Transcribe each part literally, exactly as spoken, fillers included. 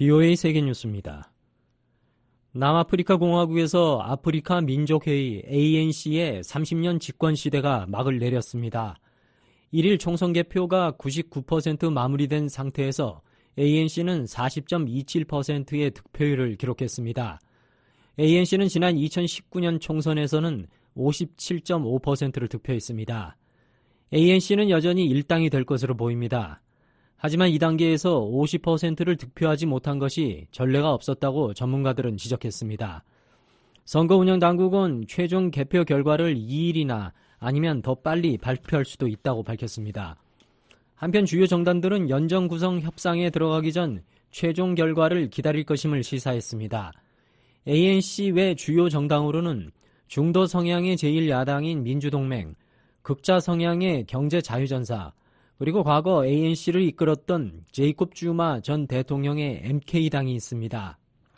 비오에이 세계뉴스입니다. 남아프리카 공화국에서 아프리카 민족회의 에이엔씨의 삼십 년 집권 시대가 막을 내렸습니다. 일 일 총선 개표가 구십구 퍼센트 마무리된 상태에서 에이엔씨는 사십 점 이칠 퍼센트의 득표율을 기록했습니다. 에이엔씨는 지난 이천십구 년 총선에서는 오십칠 점 오 퍼센트를 득표했습니다. 에이엔씨는 여전히 일당이 될 것으로 보입니다. 하지만 이 단계에서 오십 퍼센트를 득표하지 못한 것이 전례가 없었다고 전문가들은 지적했습니다. 선거 운영 당국은 최종 개표 결과를 이 일이나 아니면 더 빨리 발표할 수도 있다고 밝혔습니다. 한편 주요 정당들은 연정 구성 협상에 들어가기 전 최종 결과를 기다릴 것임을 시사했습니다. 에이엔씨 외 주요 정당으로는 중도 성향의 제일 야당인 민주동맹, 극자 성향의 경제자유전사, 그리고 과거 에이엔씨를 이끌었던 제이콥 쭈마 전 대통령의 엠케이당이 있습니다.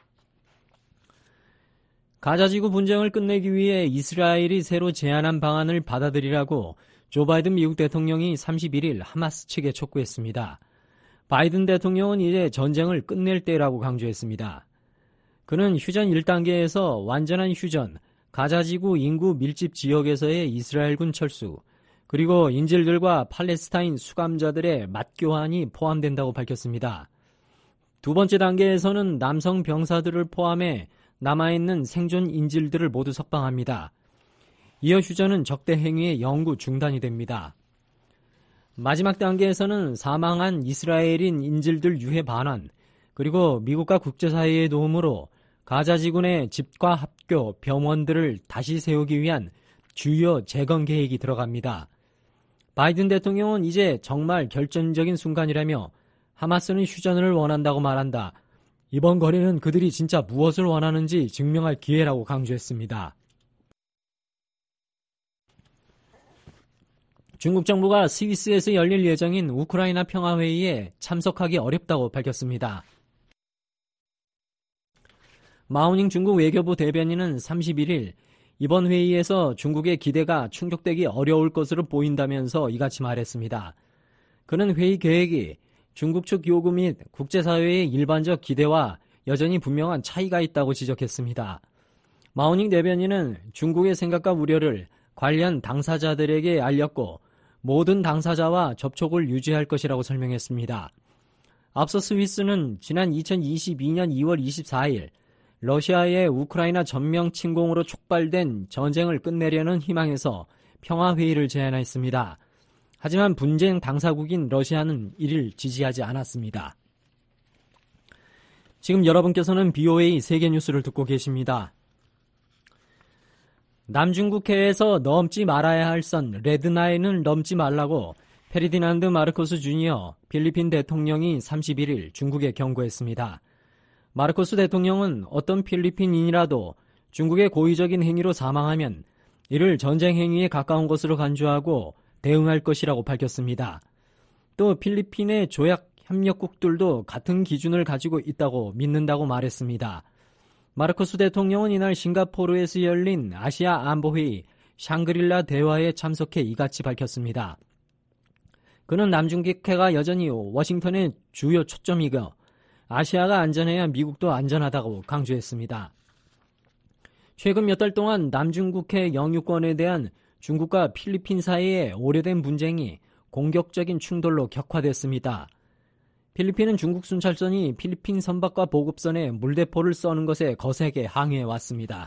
가자지구 분쟁을 끝내기 위해 이스라엘이 새로 제안한 방안을 받아들이라고 조 바이든 미국 대통령이 삼십일 일 하마스 측에 촉구했습니다. 바이든 대통령은 이제 전쟁을 끝낼 때라고 강조했습니다. 그는 휴전 일 단계에서 완전한 휴전, 가자지구 인구 밀집 지역에서의 이스라엘군 철수, 그리고 인질들과 팔레스타인 수감자들의 맞교환이 포함된다고 밝혔습니다. 두 번째 단계에서는 남성 병사들을 포함해 남아있는 생존 인질들을 모두 석방합니다. 이어 휴전은 적대 행위의 영구 중단이 됩니다. 마지막 단계에서는 사망한 이스라엘인 인질들 유해 반환, 그리고 미국과 국제사회의 도움으로 가자지구 내 집과 학교, 병원들을 다시 세우기 위한 주요 재건 계획이 들어갑니다. 바이든 대통령은 이제 정말 결정적인 순간이라며 하마스는 휴전을 원한다고 말한다. 이번 거래는 그들이 진짜 무엇을 원하는지 증명할 기회라고 강조했습니다. 중국 정부가 스위스에서 열릴 예정인 우크라이나 평화회의에 참석하기 어렵다고 밝혔습니다. 마오닝 중국 외교부 대변인은 삼십일 일 이번 회의에서 중국의 기대가 충족되기 어려울 것으로 보인다면서 이같이 말했습니다. 그는 회의 계획이 중국 측 요구 및 국제사회의 일반적 기대와 여전히 분명한 차이가 있다고 지적했습니다. 마오닝 대변인은 중국의 생각과 우려를 관련 당사자들에게 알렸고 모든 당사자와 접촉을 유지할 것이라고 설명했습니다. 앞서 스위스는 지난 이천이십이 년 이월 이십사 일 러시아의 우크라이나 전면 침공으로 촉발된 전쟁을 끝내려는 희망에서 평화회의를 제안했습니다. 하지만 분쟁 당사국인 러시아는 이를 지지하지 않았습니다. 지금 여러분께서는 비오에이 세계뉴스를 듣고 계십니다. 남중국해에서 넘지 말아야 할 선 레드라인을 넘지 말라고 페르디난드 마르코스 주니어 필리핀 대통령이 삼십일 일 중국에 경고했습니다. 마르코스 대통령은 어떤 필리핀인이라도 중국의 고의적인 행위로 사망하면 이를 전쟁 행위에 가까운 것으로 간주하고 대응할 것이라고 밝혔습니다. 또 필리핀의 조약 협력국들도 같은 기준을 가지고 있다고 믿는다고 말했습니다. 마르코스 대통령은 이날 싱가포르에서 열린 아시아 안보회의 샹그릴라 대화에 참석해 이같이 밝혔습니다. 그는 남중국해가 여전히 워싱턴의 주요 초점이고 아시아가 안전해야 미국도 안전하다고 강조했습니다. 최근 몇 달 동안 남중국해 영유권에 대한 중국과 필리핀 사이의 오래된 분쟁이 공격적인 충돌로 격화됐습니다. 필리핀은 중국 순찰선이 필리핀 선박과 보급선에 물대포를 쏘는 것에 거세게 항의해왔습니다.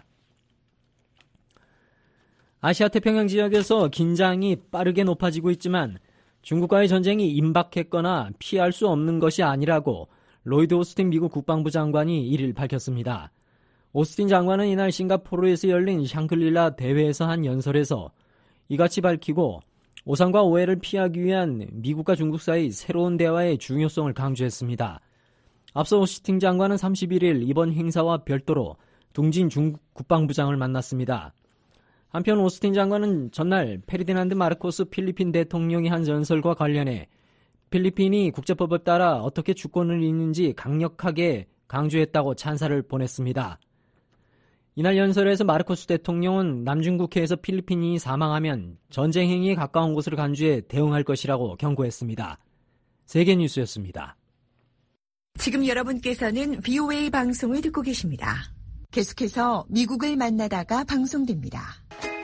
아시아 태평양 지역에서 긴장이 빠르게 높아지고 있지만 중국과의 전쟁이 임박했거나 피할 수 없는 것이 아니라고 로이드 오스틴 미국 국방부 장관이 일 일 밝혔습니다. 오스틴 장관은 이날 싱가포르에서 열린 샹글릴라 대회에서 한 연설에서 이같이 밝히고 오산과 오해를 피하기 위한 미국과 중국 사이 새로운 대화의 중요성을 강조했습니다. 앞서 오스틴 장관은 삼십일 일 이번 행사와 별도로 둥진 중국 국방부장을 만났습니다. 한편 오스틴 장관은 전날 페르디난드 마르코스 필리핀 대통령이 한 연설과 관련해 필리핀이 국제법에 따라 어떻게 주권을 잇는지 강력하게 강조했다고 찬사를 보냈습니다. 이날 연설에서 마르코스 대통령은 남중국해에서 필리핀이 사망하면 전쟁 행위에 가까운 곳으로 간주해 대응할 것이라고 경고했습니다. 세계뉴스였습니다. 지금 여러분께서는 브이오에이 방송을 듣고 계십니다. 계속해서 미국을 만나다가 방송됩니다.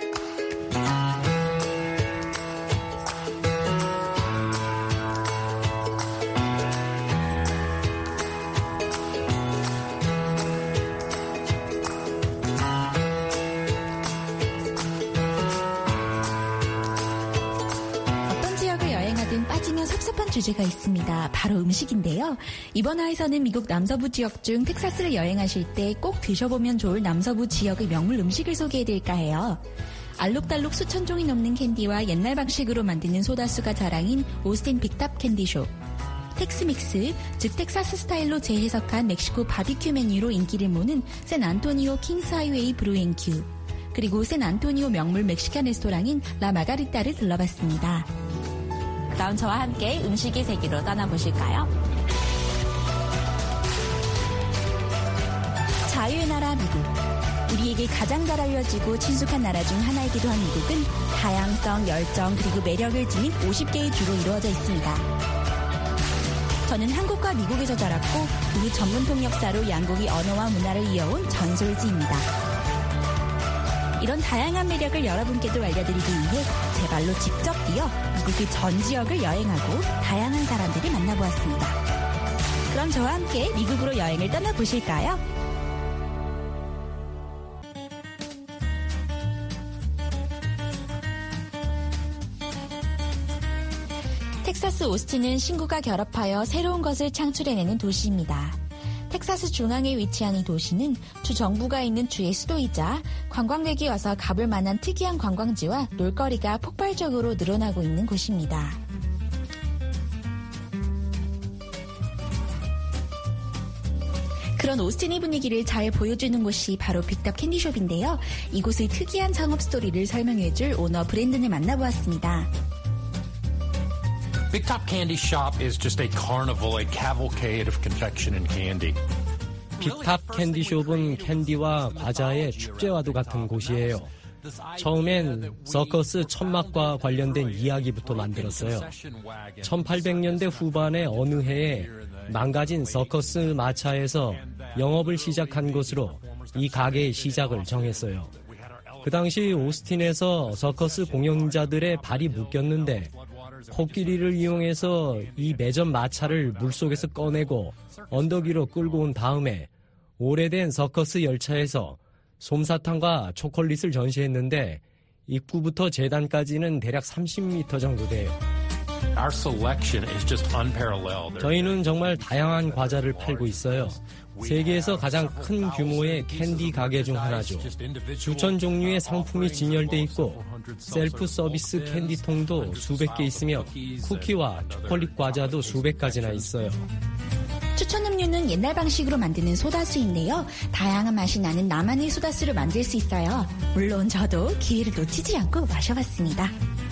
주제가 있습니다. 바로 음식인데요. 이번 화에서는 미국 남서부 지역 중 텍사스를 여행하실 때 꼭 드셔보면 좋을 남서부 지역의 명물 음식을 소개해드릴까 해요. 알록달록 수천 종이 넘는 캔디와 옛날 방식으로 만드는 소다수가 자랑인 오스틴 빅탑 캔디숍. 텍스믹스, 즉 텍사스 스타일로 재해석한 멕시코 바비큐 메뉴로 인기를 모는 샌안토니오 킹스 하이웨이 브루앤큐. 그리고 샌안토니오 명물 멕시칸 레스토랑인 라 마가리타를 둘러봤습니다. 그럼 저와 함께 음식의 세계로 떠나보실까요? 자유의 나라 미국. 우리에게 가장 잘 알려지고 친숙한 나라 중 하나이기도 한 미국은 다양성, 열정, 그리고 매력을 지닌 오십 개의 주로 이루어져 있습니다. 저는 한국과 미국에서 자랐고 그 전문 통역사로 양국의 언어와 문화를 이어온 전솔지입니다. 이런 다양한 매력을 여러분께도 알려드리기 위해 제 발로 직접 뛰어 미국의 전 지역을 여행하고 다양한 사람들을 만나보았습니다. 그럼 저와 함께 미국으로 여행을 떠나보실까요? 텍사스 오스틴은 신구가 결합하여 새로운 것을 창출해내는 도시입니다. 텍사스 중앙에 위치한 이 도시는 주 정부가 있는 주의 수도이자 관광객이 와서 가볼 만한 특이한 관광지와 놀거리가 폭발적으로 늘어나고 있는 곳입니다. 그런 오스틴의 분위기를 잘 보여주는 곳이 바로 빅탑 캔디숍인데요. 이곳의 특이한 창업 스토리를 설명해줄 오너 브랜든을 만나보았습니다. Big Top Candy Shop is just a carnival, a cavalcade of confection and candy. 빅탑 캔디숍은 캔디와 과자의 축제와도 같은 곳이에요. 처음엔 서커스 천막과 관련된 이야기부터 만들었어요. 천팔백 년대 후반의 어느 해에 망가진 서커스 마차에서 영업을 시작한 것으로 이 가게의 시작을 정했어요. 그 당시 오스틴에서 서커스 공연자들의 발이 묶였는데 코끼리를 이용해서 이 매점 마차를 물속에서 꺼내고 언덕 위로 끌고 온 다음에 오래된 서커스 열차에서 솜사탕과 초콜릿을 전시했는데 입구부터 재단까지는 대략 삼십 미터 정도 돼요. Our selection is just unparalleled. 저희는 정말 다양한 과자를 팔고 있어요. 세계에서 가장 큰 규모의 캔디 가게 중 하나죠. 수천 종류의 상품이 진열돼 있고 셀프 서비스 캔디통도 수백 개 있으며 쿠키와 초콜릿 과자도 수백 가지나 있어요. 추천 음료는 옛날 방식으로 만드는 소다수인데요. 다양한 맛이 나는 나만의 소다수를 만들 수 있어요. 물론 저도 기회를 놓치지 않고 마셔봤습니다.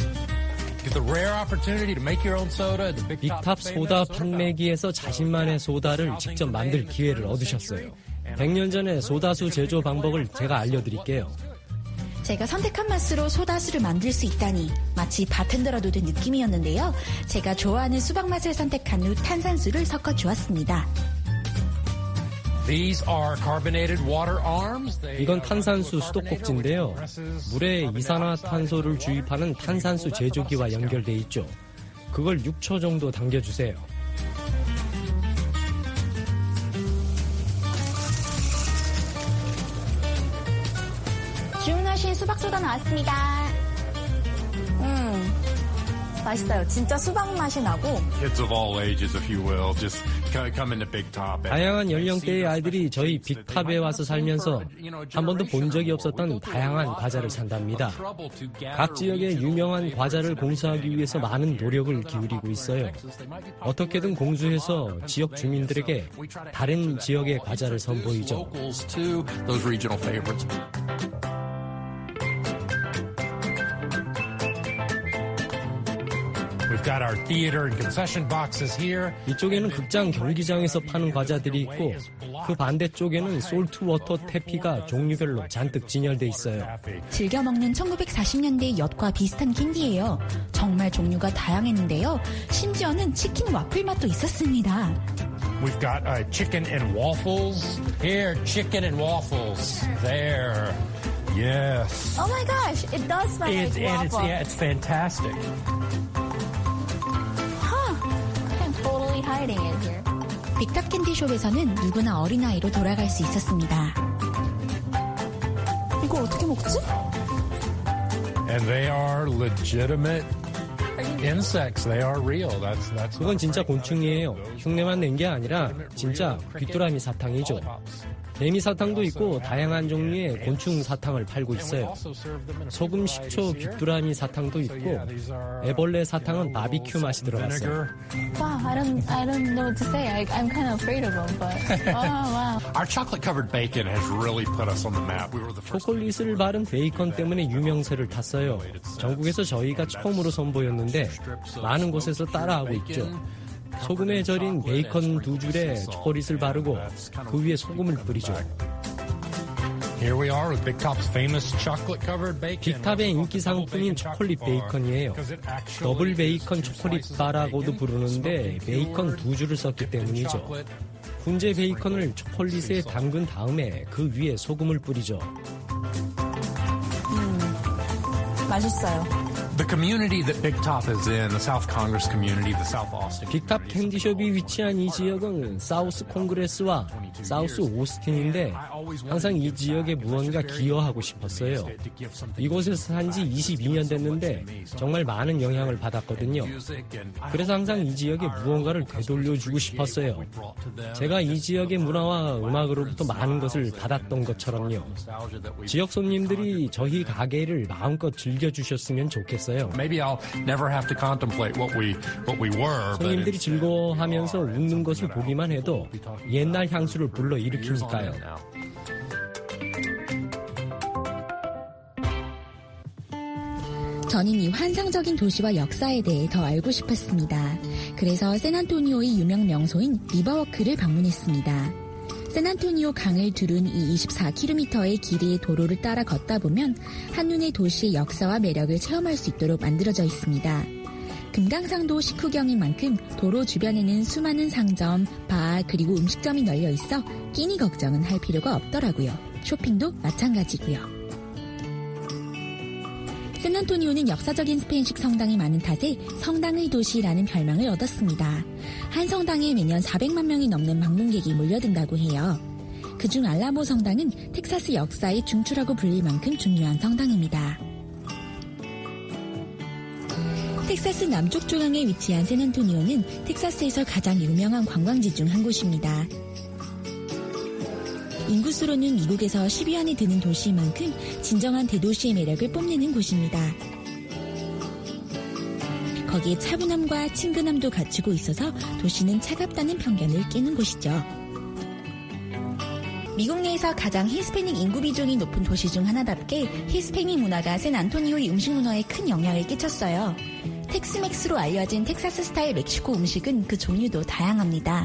빅탑 소다 판매기에서 자신만의 소다를 직접 만들 기회를 얻으셨어요. 백 년 전에 소다수 제조 방법을 제가 알려드릴게요. 제가 선택한 맛으로 소다수를 만들 수 있다니 마치 바텐더라도 된 느낌이었는데요. 제가 좋아하는 수박 맛을 선택한 후 탄산수를 섞어 주었습니다. 이건 탄산수 수도꼭지인데요. 물에 이산화탄소를 주입하는 탄산수 제조기와 연결돼 있죠. 그걸 육 초 정도 당겨주세요. 주문하신 수박소다 나왔습니다. 음, 맛있어요. 진짜 수박 맛이 나고. Kids of all ages, if you will, just come into Big Top. 다양한 연령대의 아이들이 저희 빅탑에 와서 살면서 한 번도 본 적이 없었던 다양한 과자를 산답니다. 각 지역의 유명한 과자를 공수하기 위해서 많은 노력을 기울이고 있어요. 어떻게든 공수해서 지역 주민들에게 다른 지역의 과자를 선보이죠. 이쪽에는 극장 경기장에서 파는 과자들이 있고 그 반대쪽에는 솔트워터 태피가 종류별로 잔뜩 진열돼 있어요. 즐겨 먹는 천구백사십 년대 엿과 비슷한 캔디예요. 정말 종류가 다양했는데요. 심지어는 치킨 와플 맛도 있었습니다. We've got uh, chicken and waffles. Here, chicken and waffles. There. Yes. Oh my gosh, it does smell It's, like and it's, waffle. yeah, it's fantastic. Huh. I'm totally hiding it here. 빅탑 캔디숍에서는 누구나 어린아이로 돌아갈 수 있었습니다. 이거 어떻게 먹지? And they are legitimate insects. They are real. That's that's. 그건 진짜 곤충이에요. 흉내만 낸 게 아니라 진짜 귀뚜라미 사탕이죠. 개미 사탕도 있고 다양한 종류의 곤충 사탕을 팔고 있어요. 소금, 식초, 귀뚜라미 사탕도 있고 애벌레 사탕은 바비큐 맛이 들어갔어요. Wow, I don't, I don't know what to say. I, I'm kind of afraid of them, but oh wow. Our chocolate-covered bacon has really put us on the map. We were the first. 초콜릿을 바른 베이컨 때문에 유명세를 탔어요. 전국에서 저희가 처음으로 선보였는데 많은 곳에서 따라하고 있죠. 소금에 절인 베이컨 두 줄에 초콜릿을 바르고 그 위에 소금을 뿌리죠. Here we are with Big Top's famous chocolate-covered bacon. 빅탑의 인기 상품인 초콜릿 베이컨이에요. 더블 베이컨 초콜릿 바라고도 부르는데 베이컨 두 줄을 썼기 때문이죠. 훈제 베이컨을 초콜릿에 담근 다음에 그 위에 소금을 뿌리죠. 음, 맛있어요. The community that Big Top is in, the South Congress community, the South Austin. 빅탑 캔디숍이 위치한 이 지역은 사우스 콩그레스와 사우스 오스틴인데 항상 이 지역에 무언가 기여하고 싶었어요. 이곳에서 산 지 이십이 년 됐는데 정말 많은 영향을 받았거든요. 그래서 항상 이 지역에 무언가를 되돌려주고 싶었어요. 제가 이 지역의 문화와 음악으로부터 많은 것을 받았던 것처럼요. 지역 손님들이 저희 가게를 마음껏 즐겨주셨으면 좋겠어요. Maybe I'll never have to contemplate what we what we were. but 손님들이 it's- 즐거워하면서 웃는 것을 보기만 해도 옛날 향수를 불러일으키니까요. 저는 이 환상적인 도시와 역사에 대해 더 알고 싶었습니다. 그래서 샌안토니오의 유명 명소인 리버워크를 방문했습니다. 샌안토니오 강을 두른 이 이십사 킬로미터의 길이의 도로를 따라 걷다 보면 한눈에 도시의 역사와 매력을 체험할 수 있도록 만들어져 있습니다. 금강산도 식후경인 만큼 도로 주변에는 수많은 상점, 바, 그리고 음식점이 널려 있어 끼니 걱정은 할 필요가 없더라고요. 쇼핑도 마찬가지고요. 샌안토니오는 역사적인 스페인식 성당이 많은 탓에 성당의 도시라는 별명을 얻었습니다. 한 성당에 매년 사백만 명이 넘는 방문객이 몰려든다고 해요. 그중 알라모 성당은 텍사스 역사의 중추라고 불릴 만큼 중요한 성당입니다. 텍사스 남쪽 중앙에 위치한 샌안토니오는 텍사스에서 가장 유명한 관광지 중 한 곳입니다. 인구수로는 미국에서 십 위 안에 드는 도시인 만큼 진정한 대도시의 매력을 뽐내는 곳입니다. 거기에 차분함과 친근함도 갖추고 있어서 도시는 차갑다는 편견을 깨는 곳이죠. 미국 내에서 가장 히스패닉 인구 비중이 높은 도시 중 하나답게 히스패닉 문화가 샌안토니오의 음식 문화에 큰 영향을 끼쳤어요. 텍스맥스로 알려진 텍사스 스타일 멕시코 음식은 그 종류도 다양합니다.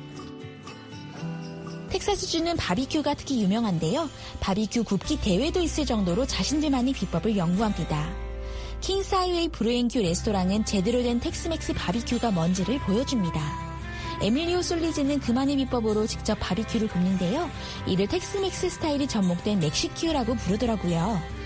텍사스주는 바비큐가 특히 유명한데요. 바비큐 굽기 대회도 있을 정도로 자신들만의 비법을 연구합니다. 킹스 하이웨이 브루앤큐 레스토랑은 제대로 된 텍스맥스 바비큐가 뭔지를 보여줍니다. 에밀리오 솔리즈는 그만의 비법으로 직접 바비큐를 굽는데요. 이를 텍스맥스 스타일이 접목된 멕시큐라고 부르더라고요.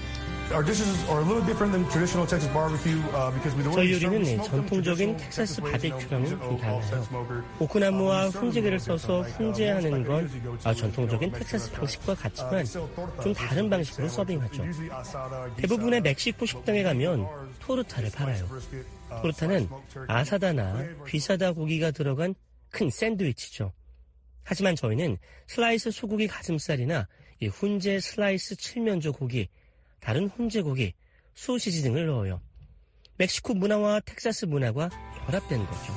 저희 요리는 전통적인 텍사스 바비큐랑은 좀 달라요. 오크나무와 훈제기를 써서 훈제하는 건 전통적인 텍사스 방식과 같지만 좀 다른 방식으로 서빙하죠. 대부분의 멕시코 식당에 가면 토르타를 팔아요. 토르타는 아사다나 귀사다 고기가 들어간 큰 샌드위치죠. 하지만 저희는 슬라이스 소고기 가슴살이나 이 훈제 슬라이스 칠면조 고기, 다른 훈제 고기, 소시지 등을 넣어요. 멕시코 문화와 텍사스 문화가 결합된 거죠.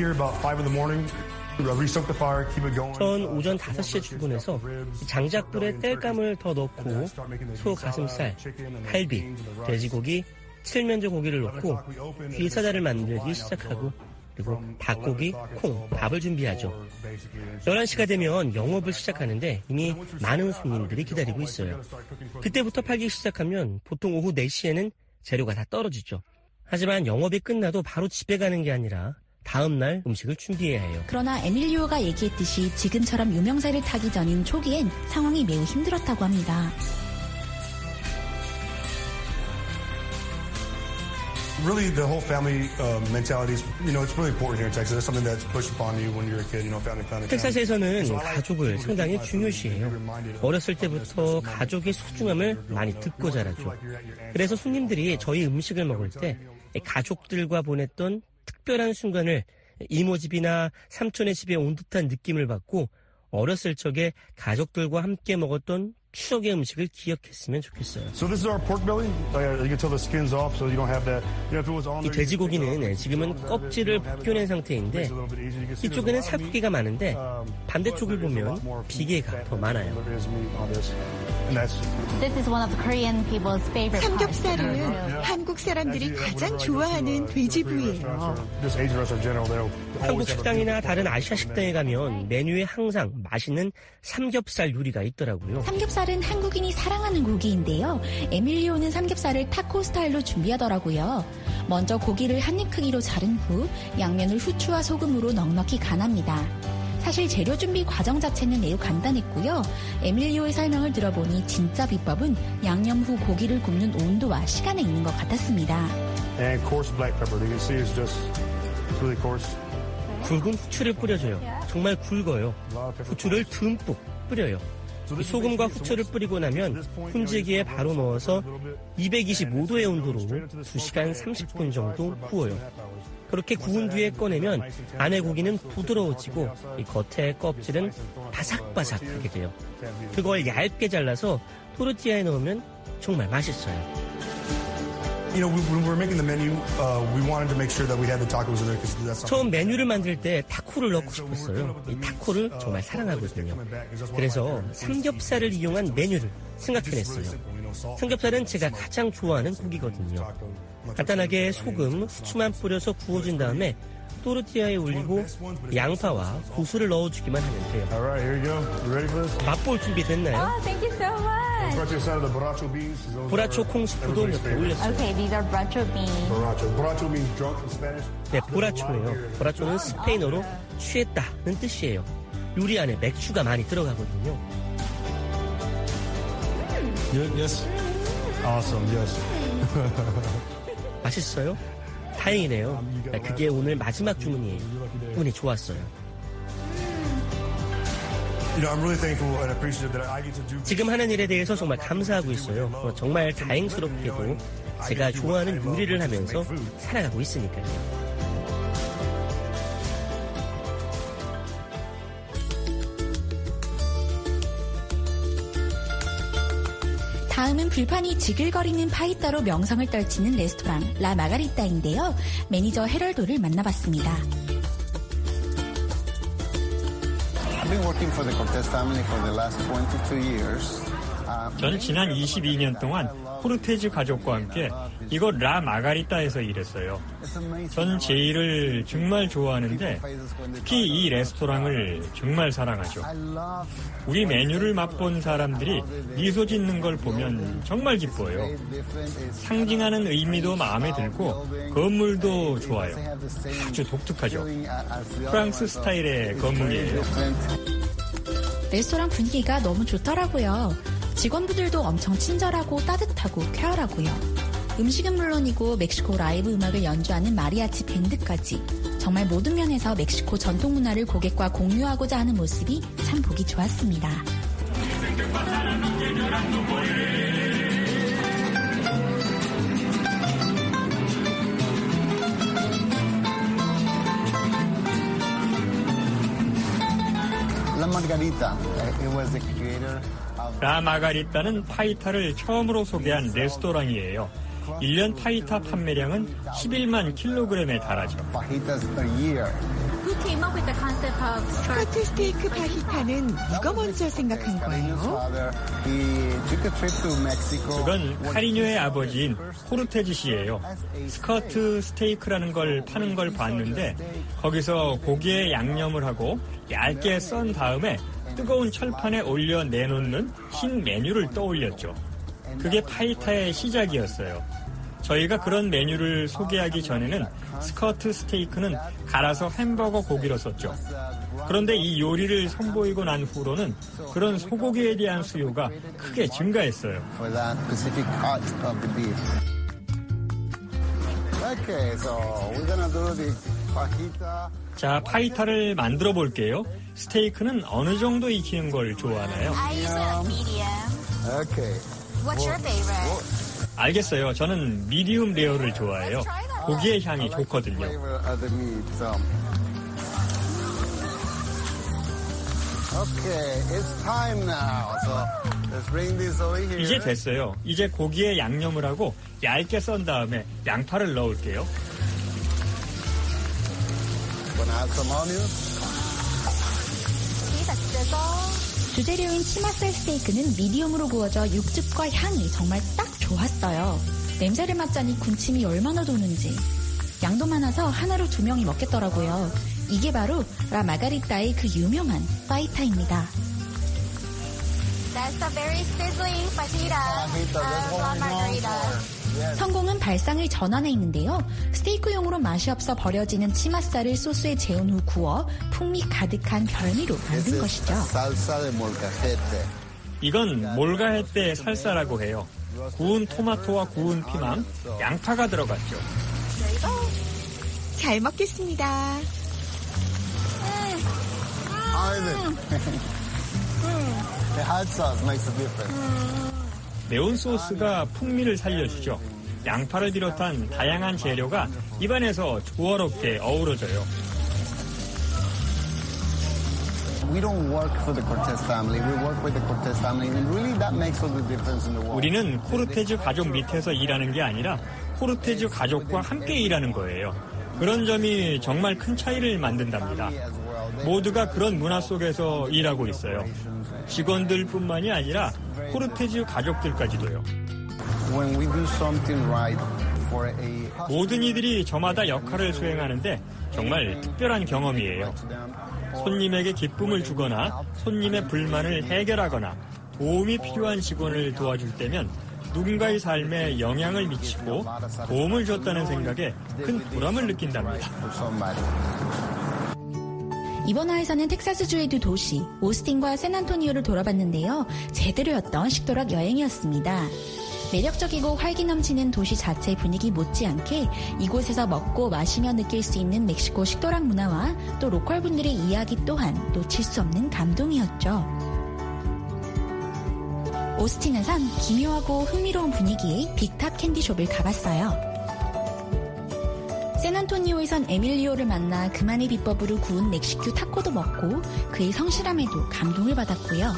전 오전 다섯 시에 출근해서 장작불에 땔감을 더 넣고 소 가슴살, 갈비, 돼지고기, 칠면조 고기를 넣고 귀사다를 만들기 시작하고 그리고 닭고기, 콩, 밥을 준비하죠. 열한 시가 되면 영업을 시작하는데 이미 많은 손님들이 기다리고 있어요. 그때부터 팔기 시작하면 보통 오후 네 시에는 재료가 다 떨어지죠. 하지만 영업이 끝나도 바로 집에 가는 게 아니라 다음 날 음식을 준비해야 해요. 그러나 에밀리오가 얘기했듯이 지금처럼 유명세를 타기 전인 초기엔 상황이 매우 힘들었다고 합니다. Really, the whole family uh, mentality is, you know, it's really important here in Texas. It's something that's pushed upon you when you're a kid, you know, family, family. 텍사스에서는 가족을 상당히 중요시해요. 어렸을 때부터 가족의 소중함을 많이 듣고 자라죠. 그래서 손님들이 저희 음식을 먹을 때 가족들과 보냈던 특별한 순간을 이모 집이나 삼촌의 집에 온 듯한 느낌을 받고 어렸을 적에 가족들과 함께 먹었던 추억의 음식을 기억했으면 좋겠어요. So this is our pork belly. You can tell the skin's off, so you don't have that. You know, if it was on 이 돼지고기는 지금은 껍질을 벗겨낸 상태인데 이쪽에는 살코기가 많은데 반대쪽을 보면 비계가 더 많아요. This is one of Korean people's favorite 삼겹살은 한국 사람들이 가장 좋아하는 돼지 부위예요. 한국 식당이나 다른 아시아 식당에 가면 메뉴에 항상 맛있는 삼겹살 요리가 있더라고요. 삼겹살은 한국인이 사랑하는 고기인데요. 에밀리오는 삼겹살을 타코 스타일로 준비하더라고요. 먼저 고기를 한입 크기로 자른 후 양면을 후추와 소금으로 넉넉히 간합니다. 사실 재료 준비 과정 자체는 매우 간단했고요. 에밀리오의 설명을 들어보니 진짜 비법은 양념 후 고기를 굽는 온도와 시간에 있는 것 같았습니다. And coarse black pepper. You can see it's just it's really coarse. 굵은 후추를 뿌려줘요. 정말 굵어요. 후추를 듬뿍 뿌려요. 이 소금과 후추를 뿌리고 나면 훈제기에 바로 넣어서 이백이십오 도의 온도로 두 시간 삼십 분 정도 구워요. 그렇게 구운 뒤에 꺼내면 안에 고기는 부드러워지고 이 겉에 껍질은 바삭바삭하게 돼요. 그걸 얇게 잘라서 토르티아에 넣으면 정말 맛있어요. You know, when we were making the menu, uh, we wanted to make sure that we had the tacos in there because that's 처음 메뉴를 만들 때 타코를 넣고 싶었어요. 이 타코를 정말 사랑하거든요. 그래서 삼겹살을 이용한 메뉴를 생각해냈어요. 삼겹살은 제가 가장 좋아하는 고기거든요. 간단하게 소금, 후추만 뿌려서 구워준 다음에 또르티아에 올리고 양파와 고수를 넣어주기만 하면 돼요. Alright, here you go. You ready for this? 맛볼 준비 됐나요? Oh, thank you so much. 보라초 콩스프도 몇 개 올렸어요. Okay, these are bracho beans. Borracho. Borracho means drunk in Spanish. 네, 보라초예요. 보라초는 스페인어로 취했다는 뜻이에요. 요리 안에 맥주가 많이 들어가거든요. Yes. Awesome. Yes. 맛있어요? 다행이네요. 그게 오늘 마지막 주문이에요. 운이 좋았어요. 지금 하는 일에 대해서 정말 감사하고 있어요. 정말 다행스럽게도 제가 좋아하는 요리를 하면서 살아가고 있으니까요. 다음은 불판이 지글거리는 파이타로 명성을 떨치는 레스토랑 라 마가리타인데요. 매니저 헤럴도를 만나봤습니다. 전 지난 이십이 년 동안 포르테즈 가족과 함께 이곳 라 마가리타에서 일했어요. 전 제 일을 정말 좋아하는데 특히 이 레스토랑을 정말 사랑하죠. 우리 메뉴를 맛본 사람들이 미소 짓는 걸 보면 정말 기뻐요. 상징하는 의미도 마음에 들고 건물도 좋아요. 아주 독특하죠. 프랑스 스타일의 건물이에요. 레스토랑 분위기가 너무 좋더라고요. 직원분들도 엄청 친절하고 따뜻하고 쾌활하고요. 음식은 물론이고 멕시코 라이브 음악을 연주하는 마리아치 밴드까지 정말 모든 면에서 멕시코 전통 문화를 고객과 공유하고자 하는 모습이 참 보기 좋았습니다. 라 마가리타는 파이타를 처음으로 소개한 레스토랑이에요. 일 년 파이타 판매량은 십일만 킬로그램에 달하죠. Who came up with the concept of 스커트 스테이크 파히타는 누가 먼저 생각한 거예요? 그건 카리뇨의 아버지인 포르테즈 씨예요. 스커트 스테이크라는 걸 파는 걸 봤는데 거기서 고기에 양념을 하고 얇게 썬 다음에 뜨거운 철판에 올려 내놓는 신 메뉴를 떠올렸죠. 그게 파이타의 시작이었어요. 저희가 그런 메뉴를 소개하기 전에는 스커트 스테이크는 갈아서 햄버거 고기로 썼죠. 그런데 이 요리를 선보이고 난 후로는 그런 소고기에 대한 수요가 크게 증가했어요. 자, 파이타를 만들어 볼게요. 스테이크는 어느 정도 익히는 걸 좋아하나요? I usually medium. Okay. What's your favorite? 알겠어요. 저는 미디움 레어를 좋아해요. 고기의 향이 좋거든요. 이제 됐어요. 이제 고기에 양념을 하고 얇게 썬 다음에 양파를 넣을게요. 주재료인 치맛살 스테이크는 미디움으로 구워져 육즙과 향이 정말 딱 좋았어요. 냄새를 맡자니 군침이 얼마나 도는지. 양도 많아서 하나로 두 명이 먹겠더라고요. 이게 바로 라 마가리타의 그 유명한 파이타입니다. That's a very sizzling fajita of La Margarita. 성공은 발상의 전환에 있는데요. 스테이크용으로 맛이 없어 버려지는 치맛살을 소스에 재운 후 구워 풍미 가득한 별미로 만든 것이죠. 이건 몰가헤떼 살사라고 해요. 구운 토마토와 구운 피망, 양파가 들어갔죠. 잘 먹겠습니다. 매운 소스가 풍미를 살려주죠. 양파를 비롯한 다양한 재료가 입안에서 조화롭게 어우러져요. 우리는 코르테즈 가족 밑에서 일하는 게 아니라 코르테즈 가족과 함께 일하는 거예요. 그런 점이 정말 큰 차이를 만든답니다. 모두가 그런 문화 속에서 일하고 있어요. 직원들뿐만이 아니라 코르테즈 가족들까지도요. 모든 이들이 저마다 역할을 수행하는데 정말 특별한 경험이에요. 손님에게 기쁨을 주거나 손님의 불만을 해결하거나 도움이 필요한 직원을 도와줄 때면 누군가의 삶에 영향을 미치고 도움을 줬다는 생각에 큰 보람을 느낀답니다. 이번 화에서는 텍사스주의 두 도시 오스틴과 샌안토니오를 돌아봤는데요. 제대로였던 식도락 여행이었습니다. 매력적이고 활기 넘치는 도시 자체의 분위기 못지않게 이곳에서 먹고 마시며 느낄 수 있는 멕시코 식도락 문화와 또 로컬 분들의 이야기 또한 놓칠 수 없는 감동이었죠. 오스틴에선 기묘하고 흥미로운 분위기의 빅탑 캔디숍을 가봤어요. 샌안토니오에선 에밀리오를 만나 그만의 비법으로 구운 멕시큐 타코도 먹고 그의 성실함에도 감동을 받았고요.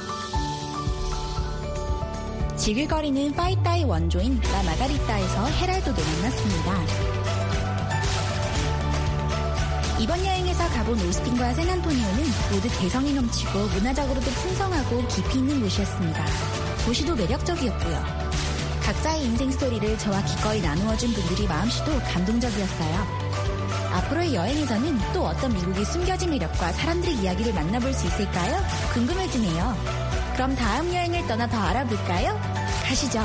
지글거리는 파이타의 원조인 라 마가리타에서 헤랄도도 만났습니다. 이번 여행에서 가본 오스틴과 샌안토니오는 모두 개성이 넘치고 문화적으로도 풍성하고 깊이 있는 곳이었습니다. 도시도 매력적이었고요. 각자의 인생 스토리를 저와 기꺼이 나누어준 분들이 마음씨도 감동적이었어요. 앞으로의 여행에서는 또 어떤 미국의 숨겨진 매력과 사람들의 이야기를 만나볼 수 있을까요? 궁금해지네요. 그럼 다음 여행을 떠나 더 알아볼까요? 가시죠.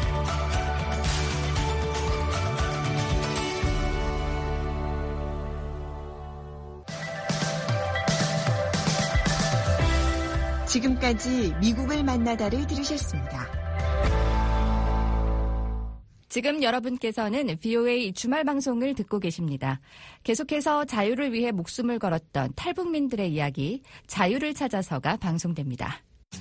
지금까지 미국을 만나다를 들으셨습니다. 지금 여러분께서는 브이오에이 주말 방송을 듣고 계십니다. 계속해서 자유를 위해 목숨을 걸었던 탈북민들의 이야기, 자유를 찾아서가 방송됩니다.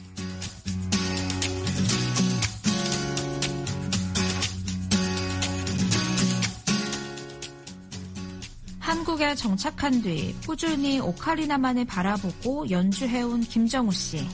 한국에 정착한 뒤 꾸준히 오카리나만을 바라보고 연주해온 김정우 씨.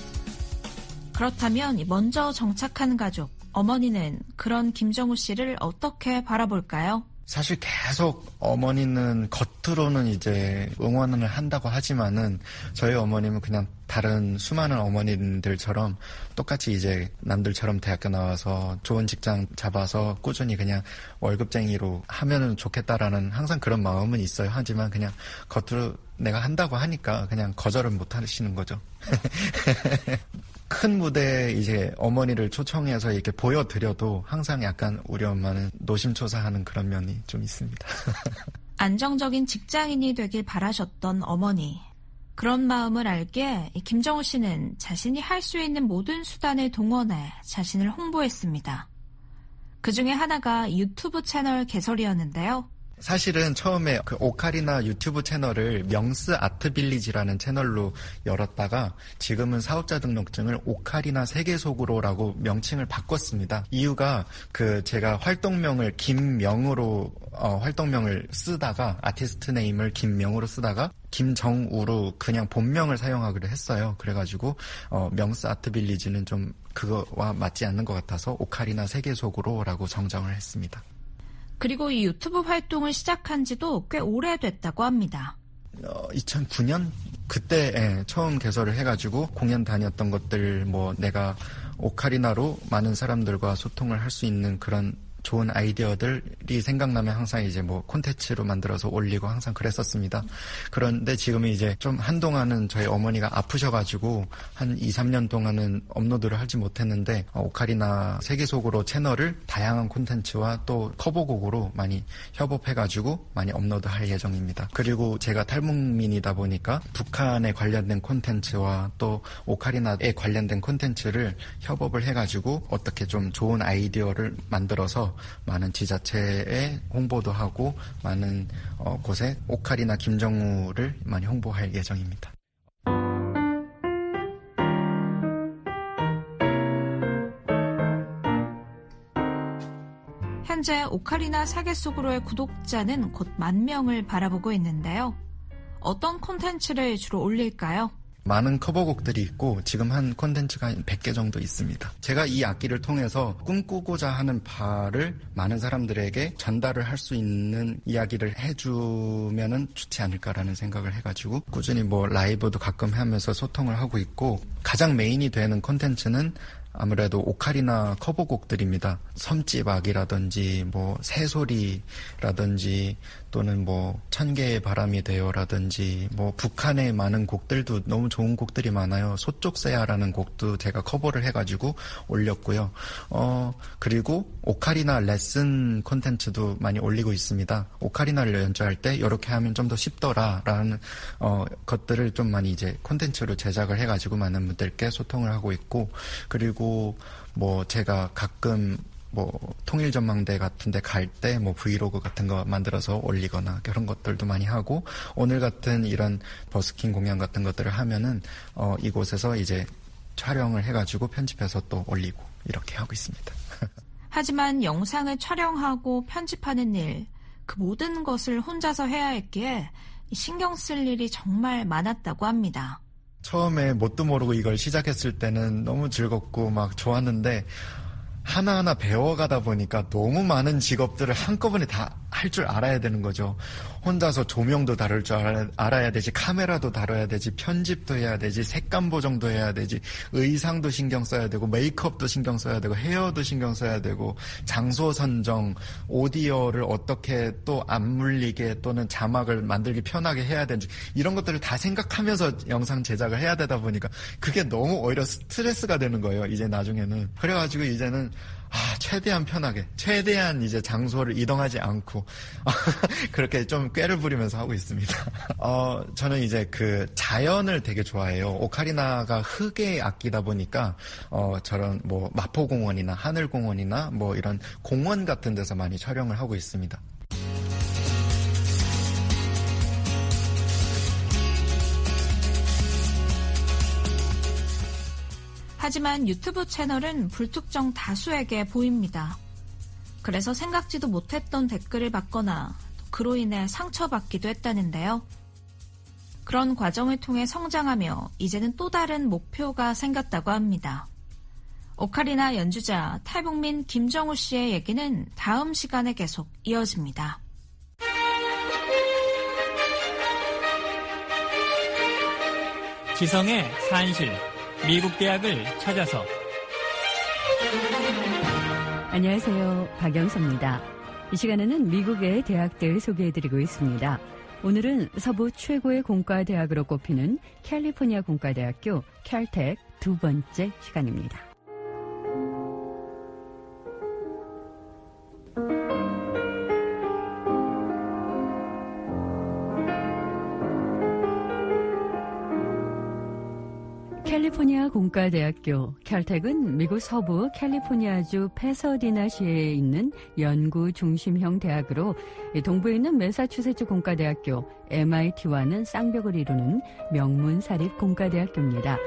그렇다면 먼저 정착한 가족, 어머니는 그런 김정우 씨를 어떻게 바라볼까요? 사실 계속 어머니는 겉으로는 이제 응원을 한다고 하지만은 저희 어머님은 그냥 다른 수많은 어머님들처럼 똑같이 이제 남들처럼 대학교 나와서 좋은 직장 잡아서 꾸준히 그냥 월급쟁이로 하면은 좋겠다라는 항상 그런 마음은 있어요. 하지만 그냥 겉으로 내가 한다고 하니까 그냥 거절을 못 하시는 거죠. 큰 무대에 이제 어머니를 초청해서 이렇게 보여드려도 항상 약간 우리 엄마는 노심초사하는 그런 면이 좀 있습니다. 안정적인 직장인이 되길 바라셨던 어머니. 그런 마음을 알게 김정우 씨는 자신이 할 수 있는 모든 수단을 동원해 자신을 홍보했습니다. 그 중에 하나가 유튜브 채널 개설이었는데요. 사실은 처음에 그 오카리나 유튜브 채널을 명스 아트빌리지라는 채널로 열었다가 지금은 사업자 등록증을 오카리나 세계속으로라고 명칭을 바꿨습니다. 이유가 그 제가 활동명을 김명으로 어, 활동명을 쓰다가 아티스트 네임을 김명으로 쓰다가 김정우로 그냥 본명을 사용하기로 했어요. 그래가지고 어, 명스 아트빌리지는 좀 그거와 맞지 않는 것 같아서 오카리나 세계속으로라고 정정을 했습니다. 그리고 이 유튜브 활동을 시작한 지도 꽤 오래됐다고 합니다. 어, 이천구 년? 그때 예, 처음 개설을 해가지고 공연 다녔던 것들 뭐 내가 오카리나로 많은 사람들과 소통을 할 수 있는 그런 좋은 아이디어들이 생각나면 항상 이제 뭐 콘텐츠로 만들어서 올리고 항상 그랬었습니다. 그런데 지금은 이제 좀 한동안은 저희 어머니가 아프셔가지고 한 이, 삼 년 동안은 업로드를 하지 못했는데 오카리나 세계속으로 채널을 다양한 콘텐츠와 또 커버곡으로 많이 협업해가지고 많이 업로드할 예정입니다. 그리고 제가 탈북민이다 보니까 북한에 관련된 콘텐츠와 또 오카리나에 관련된 콘텐츠를 협업을 해가지고 어떻게 좀 좋은 아이디어를 만들어서 많은 지자체에 홍보도 하고 많은 어, 곳에 오카리나 김정우를 많이 홍보할 예정입니다. 현재 오카리나 세계속으로의 구독자는 곧 만 명을 바라보고 있는데요. 어떤 콘텐츠를 주로 올릴까요? 많은 커버곡들이 있고 지금 한 콘텐츠가 한 백 개 정도 있습니다. 제가 이 악기를 통해서 꿈꾸고자 하는 바를 많은 사람들에게 전달을 할 수 있는 이야기를 해주면은 좋지 않을까라는 생각을 해가지고 꾸준히 뭐 라이브도 가끔 하면서 소통을 하고 있고 가장 메인이 되는 콘텐츠는 아무래도 오카리나 커버곡들입니다. 섬집악이라든지 뭐 새소리라든지 또는 뭐 천개의 바람이 되어라든지 뭐 북한의 많은 곡들도 너무 좋은 곡들이 많아요. 소쪽새야라는 곡도 제가 커버를 해가지고 올렸고요. 어 그리고 오카리나 레슨 콘텐츠도 많이 올리고 있습니다. 오카리나를 연주할 때 이렇게 하면 좀 더 쉽더라라는 어 것들을 좀 많이 이제 콘텐츠로 제작을 해가지고 많은 분들께 소통을 하고 있고 그리고 뭐 제가 가끔 뭐 통일전망대 같은 데 갈 때 뭐 브이로그 같은 거 만들어서 올리거나 그런 것들도 많이 하고 오늘 같은 이런 버스킹 공연 같은 것들을 하면은 어 이곳에서 이제 촬영을 해가지고 편집해서 또 올리고 이렇게 하고 있습니다. 하지만 영상을 촬영하고 편집하는 일, 그 모든 것을 혼자서 해야 했기에 신경 쓸 일이 정말 많았다고 합니다. 처음에 뭣도 모르고 이걸 시작했을 때는 너무 즐겁고 막 좋았는데 하나하나 배워가다 보니까 너무 많은 직업들을 한꺼번에 다 할 줄 알아야 되는 거죠. 혼자서 조명도 다룰 줄 알아야 되지, 카메라도 다뤄야 되지, 편집도 해야 되지, 색감 보정도 해야 되지, 의상도 신경 써야 되고, 메이크업도 신경 써야 되고, 헤어도 신경 써야 되고, 장소 선정, 오디오를 어떻게 또 안 물리게 또는 자막을 만들기 편하게 해야 되는지 이런 것들을 다 생각하면서 영상 제작을 해야 되다 보니까 그게 너무 오히려 스트레스가 되는 거예요. 이제 나중에는. 그래가지고 이제는 아, 최대한 편하게, 최대한 이제 장소를 이동하지 않고, 그렇게 좀 꾀를 부리면서 하고 있습니다. 어, 저는 이제 그 자연을 되게 좋아해요. 오카리나가 흙의 악기다 보니까, 어, 저런 뭐 마포공원이나 하늘공원이나 뭐 이런 공원 같은 데서 많이 촬영을 하고 있습니다. 하지만 유튜브 채널은 불특정 다수에게 보입니다. 그래서 생각지도 못했던 댓글을 받거나 그로 인해 상처받기도 했다는데요. 그런 과정을 통해 성장하며 이제는 또 다른 목표가 생겼다고 합니다. 오카리나 연주자 탈북민 김정우 씨의 얘기는 다음 시간에 계속 이어집니다. 지성의 산실 미국 대학을 찾아서. 안녕하세요. 박영서입니다. 이 시간에는 미국의 대학들 소개해드리고 있습니다. 오늘은 서부 최고의 공과대학으로 꼽히는 캘리포니아 공과대학교 캘텍 두 번째 시간입니다. 캘리포니아 공과대학교 캘텍은 미국 서부 캘리포니아주 패서디나시에 있는 연구 중심형 대학으로 동부에 있는 매사추세츠 공과대학교 엠아이티와는 쌍벽을 이루는 명문 사립 공과대학교입니다.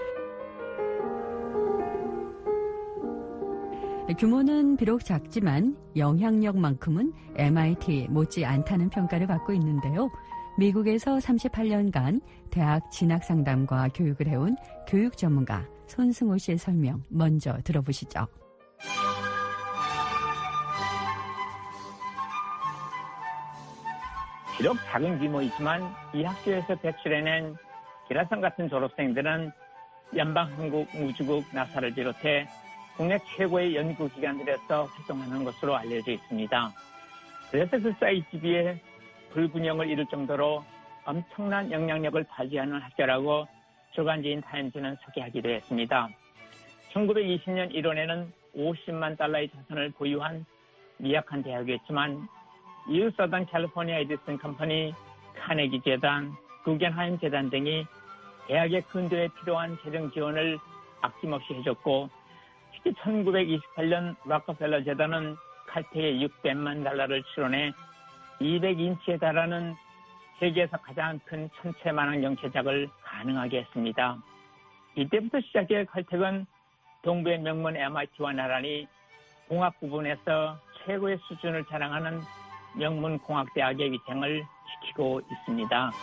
규모는 비록 작지만 영향력만큼은 엠아이티 못지 않다는 평가를 받고 있는데요. 미국에서 삼십팔 년간 대학 진학 상담과 교육을 해온 교육 전문가 손승호 씨의 설명 먼저 들어보시죠. 비록 작은 규모이지만 이 학교에서 배출해낸 기라성 같은 졸업생들은 연방한국우주국 나사를 비롯해 국내 최고의 연구기관들에서 활동하는 것으로 알려져 있습니다. 그래서 그 사이즈 비에 불균형을 이룰 정도로 엄청난 영향력을 발휘하는 학교라고 주간지인 타임즈는 소개하기도 했습니다. 천구백이십 년 일월에는 오십만 달러의 자산을 보유한 미약한 대학이었지만 이웃 서던 캘리포니아 에디슨 컴퍼니, 카네기 재단, 구겐하임 재단 등이 대학의 근대에 필요한 재정 지원을 아낌없이 해줬고 특히 천구백이십팔 년 록펠러 재단은 칼텍에 육백만 달러를 출원해 이백 인치에 달하는 세계에서 가장 큰 천체만원경 제작을 가능하게 했습니다. 이때부터 시작해 칼텍은 동부의 명문 엠아이티와 나란히 공학 부분에서 최고의 수준을 자랑하는 명문 공학대학의 위상을 지키고 있습니다.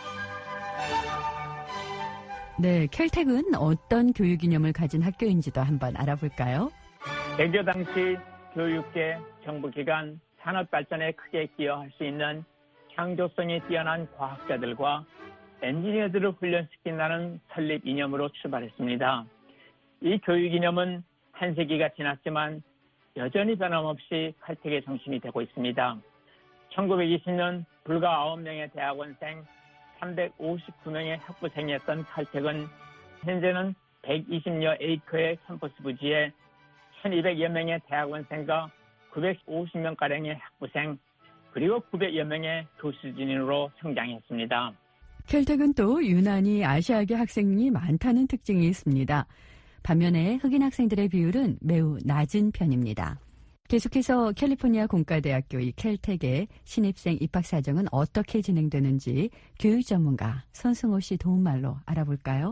네, 캘텍은 어떤 교육 이념을 가진 학교인지도 한번 알아볼까요? 개교 당시 교육계, 정부기관, 산업 발전에 크게 기여할 수 있는 창조성이 뛰어난 과학자들과 엔지니어들을 훈련시킨다는 설립 이념으로 출발했습니다. 이 교육 이념은 한 세기가 지났지만 여전히 변함없이 칼텍의 중심이 되고 있습니다. 천구백이십 년 불과 아홉 명의 대학원생, 삼백오십구 명의 학부생이었던 칼텍은 현재는 백이십여 에이커의 캠퍼스 부지에 천이백여 명의 대학원생과 구백오십 명가량의 학부생, 그리고 구백여 명의 교수진으로 성장했습니다. 캘텍은 또 유난히 아시아계 학생이 많다는 특징이 있습니다. 반면에 흑인 학생들의 비율은 매우 낮은 편입니다. 계속해서 캘리포니아 공과대학교 이 캘텍의 신입생 입학 사정은 어떻게 진행되는지 교육 전문가 손승호 씨 도움말로 알아볼까요?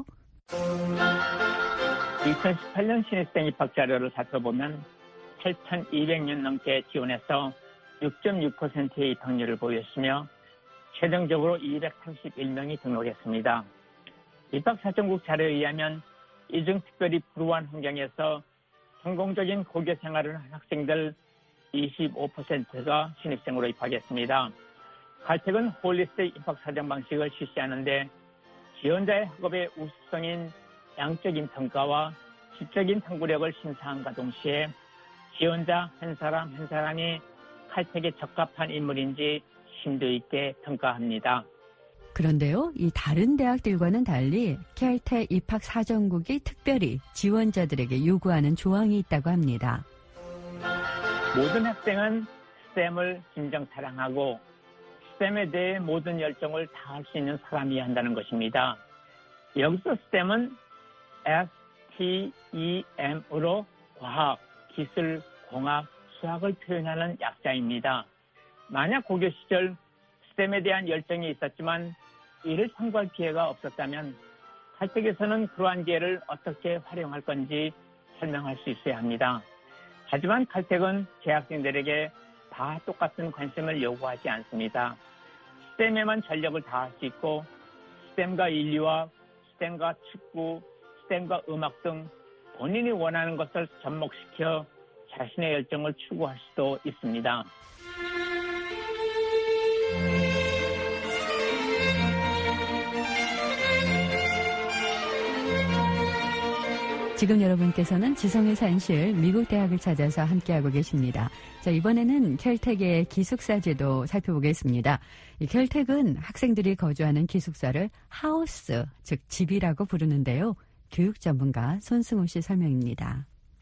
이천십팔 년 신입생 입학 자료를 살펴보면 팔천이백 명 넘게 지원해서 육 점 육 퍼센트의 입학률을 보였으며 최종적으로 이백삼십일 명이 등록했습니다. 입학사정국 자료에 의하면 이 중 특별히 불우한 환경에서 성공적인 고교 생활을 한 학생들 이십오 퍼센트가 신입생으로 입학했습니다. 칼텍은 홀리스틱 입학사정 방식을 실시하는데 지원자의 학업의 우수성인 양적인 평가와 질적인 탐구력을 심사함과 동시에 지원자 한 사람 한 사람이 칼텍에 적합한 인물인지 심도 있게 평가합니다. 그런데요, 이 다른 대학들과는 달리 캘텍 입학 사정국이 특별히 지원자들에게 요구하는 조항이 있다고 합니다. 모든 학생은 스템을 진정 사랑하고 스템에 대해 모든 열정을 다할 수 있는 사람이어야 한다는 것입니다. 여기서 스템은 에스 티 이 엠으로 과학, 기술, 공학, 수학을 표현하는 약자입니다. 만약 고교 시절 스템에 대한 열정이 있었지만 이를 참고할 기회가 없었다면 칼텍에서는 그러한 기회를 어떻게 활용할 건지 설명할 수 있어야 합니다. 하지만 칼텍은 재학생들에게 다 똑같은 관심을 요구하지 않습니다. 스템에만 전력을 다할 수 있고 스템과 인류학, 스템과 축구, 스템과 음악 등 본인이 원하는 것을 접목시켜 자신의 열정을 추구할 수도 있습니다. 지금 여러분께서는 지성의 산실 미국 대학을 찾아서 함께하고 계십니다. 자, 이번에는 캘텍의 기숙사 제도 살펴보겠습니다. 이 캘텍은 학생들이 거주하는 기숙사를 하우스, 즉 집이라고 부르는데요. 교육 전문가 손승우 씨 설명입니다.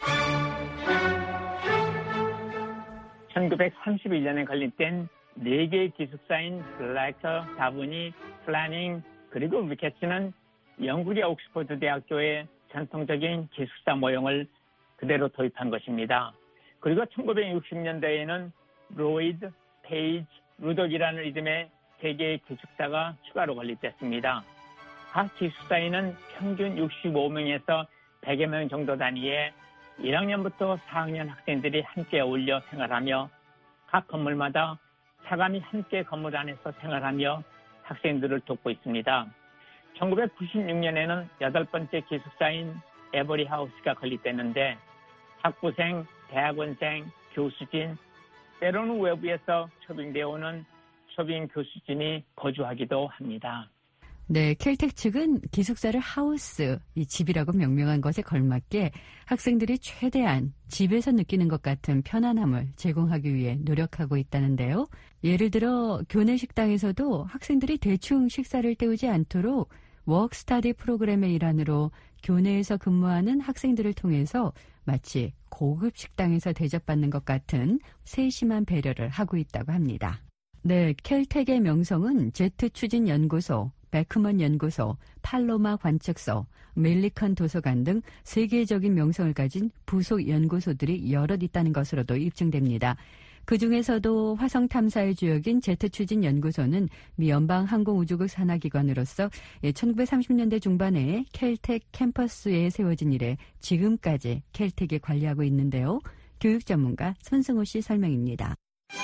천구백삼십일 년에 건립된 네 개의 기숙사인 블랙터, 다부니, 플래닝, 그리고 리케츠는 영국의 옥스퍼드 대학교의 전통적인 기숙사 모형을 그대로 도입한 것입니다. 그리고 천구백육십 년대에는 로이드, 페이지, 루덕이라는 이름의 세 개의 기숙사가 추가로 건립됐습니다. 각 기숙사에는 평균 육십오 명에서 백여 명 정도 단위의 일 학년부터 사 학년 학생들이 함께 어울려 생활하며 각 건물마다 차관이 함께 건물 안에서 생활하며 학생들을 돕고 있습니다. 천구백구십육 년에는 여덟 번째 기숙사인 에버리 하우스가 건립됐는데 학부생, 대학원생, 교수진, 때로는 외부에서 초빙되어 오는 초빙 교수진이 거주하기도 합니다. 네, 켈텍 측은 기숙사를 하우스, 이 집이라고 명명한 것에 걸맞게 학생들이 최대한 집에서 느끼는 것 같은 편안함을 제공하기 위해 노력하고 있다는데요. 예를 들어 교내 식당에서도 학생들이 대충 식사를 때우지 않도록 워크스터디 프로그램의 일환으로 교내에서 근무하는 학생들을 통해서 마치 고급 식당에서 대접받는 것 같은 세심한 배려를 하고 있다고 합니다. 네, 켈텍의 명성은 제트 추진 연구소, 베크먼 연구소, 팔로마 관측소, 밀리컨 도서관 등 세계적인 명성을 가진 부속 연구소들이 여럿 있다는 것으로도 입증됩니다. 그중에서도 화성 탐사의 주역인 제트 추진 연구소는 미 연방항공우주국 산하기관으로서 천구백삼십 년대 중반에 켈텍 캠퍼스에 세워진 이래 지금까지 켈텍이 관리하고 있는데요. 교육 전문가 손승우 씨 설명입니다.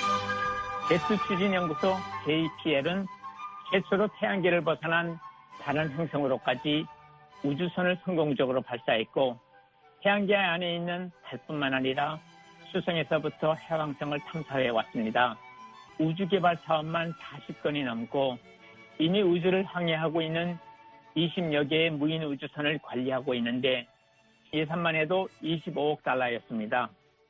제트 추진 연구소 제이피엘은 최초로 태양계를 벗어난 다른 행성으로까지 우주선을 성공적으로 발사했고 태양계 안에 있는 달뿐만 아니라 수성에서부터 해왕성을 탐사해 왔습니다. 우주개발 사업만 사십 건이 넘고 이미 우주를 항해하고 있는 이십여 개의 무인 우주선을 관리하고 있는데 예산만 해도 이십오억 달러였습니다.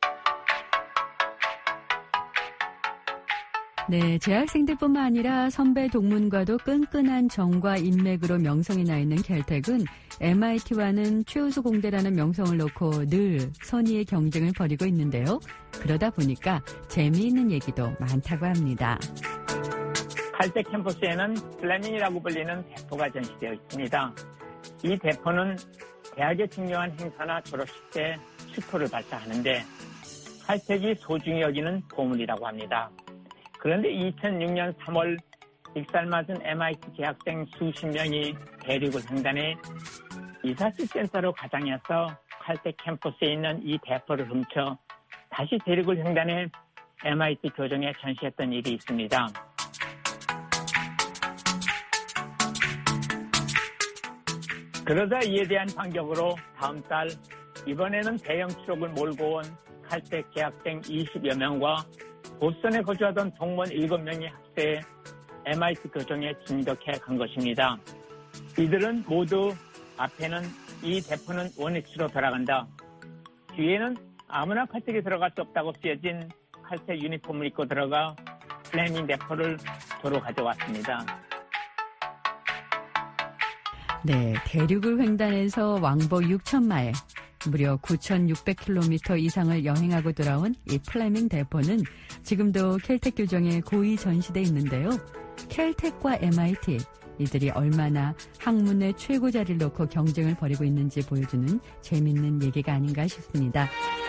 네, 재학생들뿐만 아니라 선배 동문과도 끈끈한 정과 인맥으로 명성이 나 있는 켈텍은 엠아이티와는 최우수 공대라는 명성을 놓고 늘 선의의 경쟁을 벌이고 있는데요. 그러다 보니까 재미있는 얘기도 많다고 합니다. 칼텍 캠퍼스에는 플래닝이라고 불리는 대포가 전시되어 있습니다. 이 대포는 대학의 중요한 행사나 졸업식 때 슈퍼를 발사하는데 칼텍이 소중히 여기는 보물이라고 합니다. 그런데 이천육 년 삼월 익살맞은 엠아이티 재학생 수십 명이 대륙을 횡단해 이사시 센터로 가장해서 칼텍 캠퍼스에 있는 이 대포를 훔쳐 다시 대륙을 횡단해 엠아이티 교정에 전시했던 일이 있습니다. 그러다 이에 대한 반격으로 다음 달 이번에는 대형 트럭을 몰고 온 칼텍 재학생 이십여 명과 보스턴에 거주하던 동문 일곱 명이 합세해 엠아이티 교정에 진격해 간 것입니다. 이들은 모두 앞에는 이 대포는 원위치로 돌아간다. 뒤에는 아무나 칼텍에 들어갈 수 없다고 쓰여진 칼텍 유니폼을 입고 들어가 플래닝 대포를 도로 가져왔습니다. 네, 대륙을 횡단해서 왕복 육천 마일, 무려 구천육백 킬로미터 이상을 여행하고 돌아온 이 플래밍 대포는 지금도 켈텍 교정에 고이 전시돼 있는데요. 켈텍과 엠아이티, 이들이 얼마나 학문의 최고 자리를 놓고 경쟁을 벌이고 있는지 보여주는 재밌는 얘기가 아닌가 싶습니다.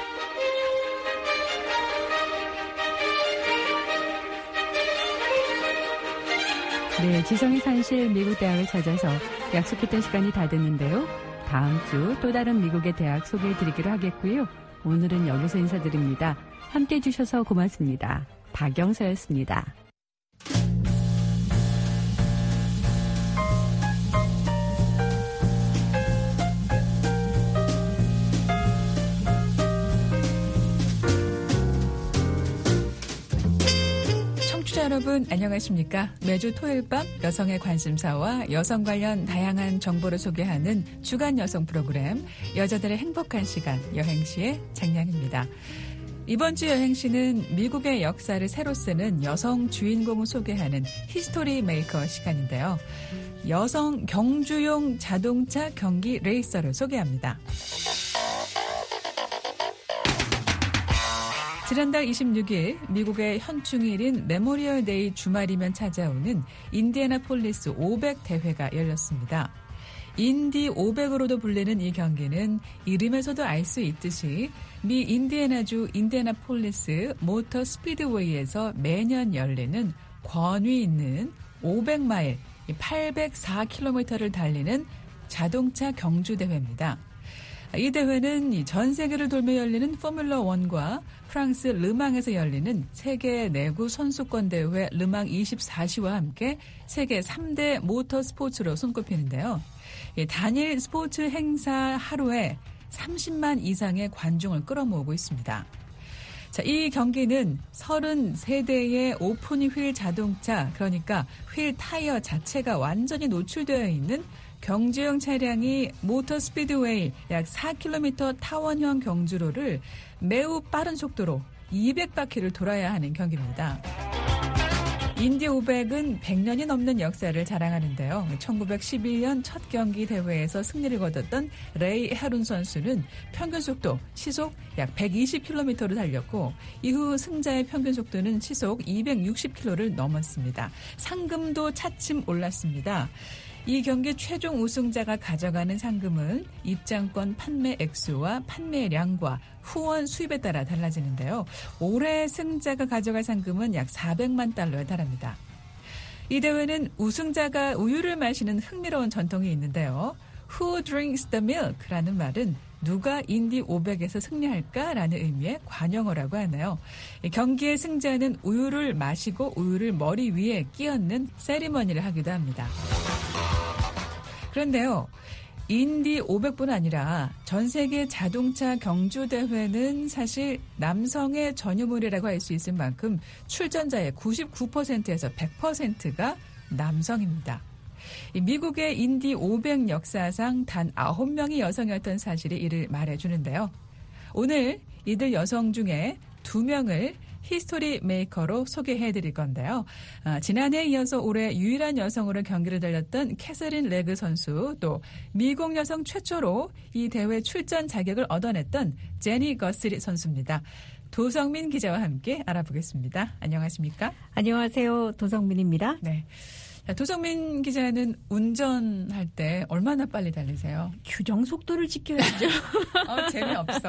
네, 지성의 산실 미국 대학을 찾아서 약속했던 시간이 다 됐는데요. 다음 주 또 다른 미국의 대학 소개해드리기로 하겠고요. 오늘은 여기서 인사드립니다. 함께해 주셔서 고맙습니다. 박영서였습니다. 청취자 여러분 안녕하십니까? 매주 토요일 밤 여성의 관심사와 여성 관련 다양한 정보를 소개하는 주간 여성 프로그램 여자들의 행복한 시간 여행시의 장량입니다. 이번 주 여행시는 미국의 역사를 새로 쓰는 여성 주인공을 소개하는 히스토리 메이커 시간인데요. 여성 경주용 자동차 경기 레이서를 소개합니다. 지난달 이십육일 미국의 현충일인 메모리얼 데이 주말이면 찾아오는 인디애나폴리스 오백 대회가 열렸습니다. 인디 오백으로도 불리는 이 경기는 이름에서도 알 수 있듯이 미 인디애나주 인디애나폴리스 모터 스피드웨이에서 매년 열리는 권위 있는 오백 마일, 팔백사 킬로미터를 달리는 자동차 경주 대회입니다. 이 대회는 전 세계를 돌며 열리는 포뮬러 일과 프랑스 르망에서 열리는 세계 내구 선수권 대회 르망 이십사 시와 함께 세계 삼 대 모터 스포츠로 손꼽히는데요. 단일 스포츠 행사 하루에 삼십만 이상의 관중을 끌어모으고 있습니다. 자, 이 경기는 서른세 대의 오픈 휠 자동차, 그러니까 휠 타이어 자체가 완전히 노출되어 있는 경주용 차량이 모터 스피드웨이 약 사 킬로미터 타원형 경주로를 매우 빠른 속도로 이백 바퀴를 돌아야 하는 경기입니다. 인디 오백은 백 년이 넘는 역사를 자랑하는데요. 천구백십일 년 첫 경기 대회에서 승리를 거뒀던 레이 헤룬 선수는 평균 속도 시속 약 백이십 킬로미터를 달렸고 이후 승자의 평균 속도는 시속 이백육십 킬로미터를 넘었습니다. 상금도 차츰 올랐습니다. 이 경기 최종 우승자가 가져가는 상금은 입장권 판매 액수와 판매량과 후원 수입에 따라 달라지는데요. 올해 승자가 가져갈 상금은 약 사백만 달러에 달합니다. 이 대회는 우승자가 우유를 마시는 흥미로운 전통이 있는데요. Who drinks the milk라는 말은 누가 인디 오백에서 승리할까라는 의미의 관용어라고 하나요. 경기의 승자는 우유를 마시고 우유를 머리 위에 끼얹는 세리머니를 하기도 합니다. 그런데요, 인디 오백뿐 아니라 전 세계 자동차 경주 대회는 사실 남성의 전유물이라고 할 수 있을 만큼 출전자의 구십구 퍼센트에서 백 퍼센트가 남성입니다. 미국의 인디 오백 역사상 단 아홉 명이 여성이었던 사실이 이를 말해주는데요. 오늘 이들 여성 중에 두 명을 히스토리 메이커로 소개해드릴 건데요. 아, 지난해에 이어서 올해 유일한 여성으로 경기를 달렸던 캐서린 레그 선수, 또 미국 여성 최초로 이 대회 출전 자격을 얻어냈던 제니 거스리 선수입니다. 도성민 기자와 함께 알아보겠습니다. 안녕하십니까? 안녕하세요. 도성민입니다. 네. 도성민 기자는 운전할 때 얼마나 빨리 달리세요? 규정 속도를 지켜야죠. 어, 재미없어.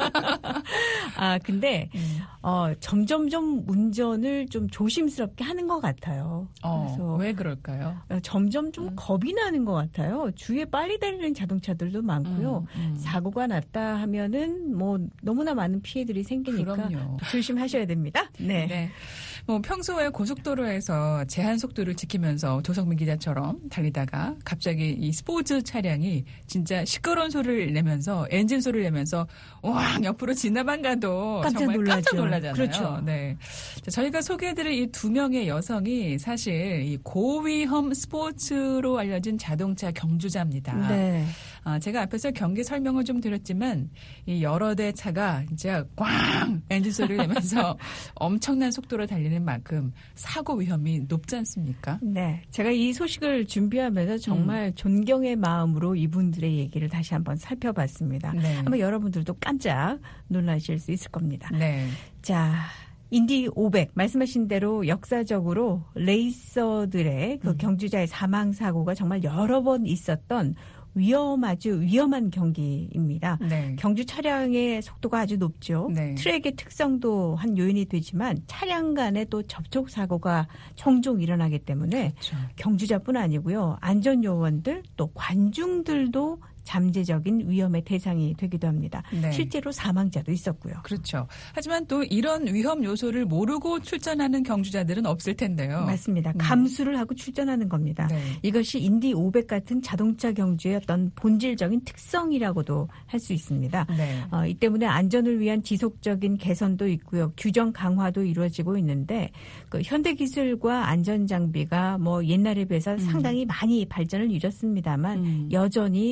아, 근데, 음. 어, 점점점 운전을 좀 조심스럽게 하는 것 같아요. 어, 그래서 왜 그럴까요? 점점 좀 음. 겁이 나는 것 같아요. 주위에 빨리 달리는 자동차들도 많고요. 음, 음. 사고가 났다 하면은 뭐 너무나 많은 피해들이 생기니까 그럼요. 조심하셔야 됩니다. 네. 네. 뭐 평소에 고속도로에서 제한 속도를 지키면서 도성민 기자처럼 달리다가 갑자기 이 스포츠 차량이 진짜 시끄러운 소리를 내면서 엔진 소리를 내면서 와 옆으로 지나만 가도 깜짝 정말 놀라죠. 깜짝 놀라잖아요. 그렇죠. 네. 자, 저희가 소개해드릴 이 두 명의 여성이 사실 이 고위험 스포츠로 알려진 자동차 경주자입니다. 네. 아, 제가 앞에서 경기 설명을 좀 드렸지만 이 여러 대 차가 이제 꽝 엔진 소리를 내면서 엄청난 속도로 달리는 만큼 사고 위험이 높지 않습니까? 네. 제가 이 소식을 준비하면서 정말 음. 존경의 마음으로 이분들의 얘기를 다시 한번 살펴봤습니다. 네. 아마 여러분들도 깜짝 놀라실 수 있을 겁니다. 네. 자, 인디 오백 말씀하신 대로 역사적으로 레이서들의 그 음. 경주자의 사망 사고가 정말 여러 번 있었던 위험 아주 위험한 경기입니다. 네. 경주 차량의 속도가 아주 높죠. 네. 트랙의 특성도 한 요인이 되지만 차량 간의 또 접촉 사고가 종종 일어나기 때문에 그렇죠. 경주자뿐 아니고요. 안전 요원들 또 관중들도 잠재적인 위험의 대상이 되기도 합니다. 네. 실제로 사망자도 있었고요. 그렇죠. 하지만 또 이런 위험 요소를 모르고 출전하는 경주자들은 없을 텐데요. 맞습니다. 음. 감수를 하고 출전하는 겁니다. 네. 이것이 인디 오백 같은 자동차 경주의 어떤 본질적인 특성이라고도 할 수 있습니다. 네. 어, 이 때문에 안전을 위한 지속적인 개선도 있고요. 규정 강화도 이루어지고 있는데 그 현대 기술과 안전 장비가 뭐 옛날에 비해서 음. 상당히 많이 발전을 이뤘습니다만 음. 여전히 고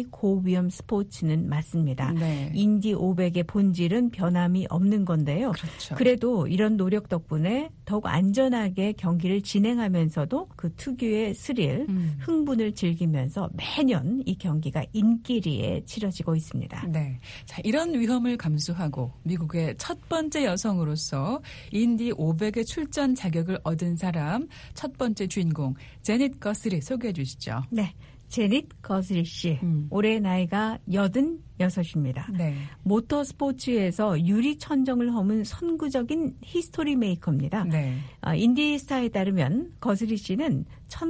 고위험 스포츠는 맞습니다. 네. 인디 오백의 본질은 변함이 없는 건데요. 그렇죠. 그래도 이런 노력 덕분에 더욱 안전하게 경기를 진행하면서도 그 특유의 스릴, 음. 흥분을 즐기면서 매년 이 경기가 인기리에 치러지고 있습니다. 네. 자, 이런 위험을 감수하고 미국의 첫 번째 여성으로서 인디 오백의 출전 자격을 얻은 사람 첫 번째 주인공 제닛 거슬이 소개해 주시죠. 네. 제닛 거슬리 씨. 음. 올해 나이가 여든여섯입니다. 네. 모터 스포츠에서 유리 천정을 허문 선구적인 히스토리 메이커입니다. 네. 어, 인디스타에 따르면 거슬리 씨는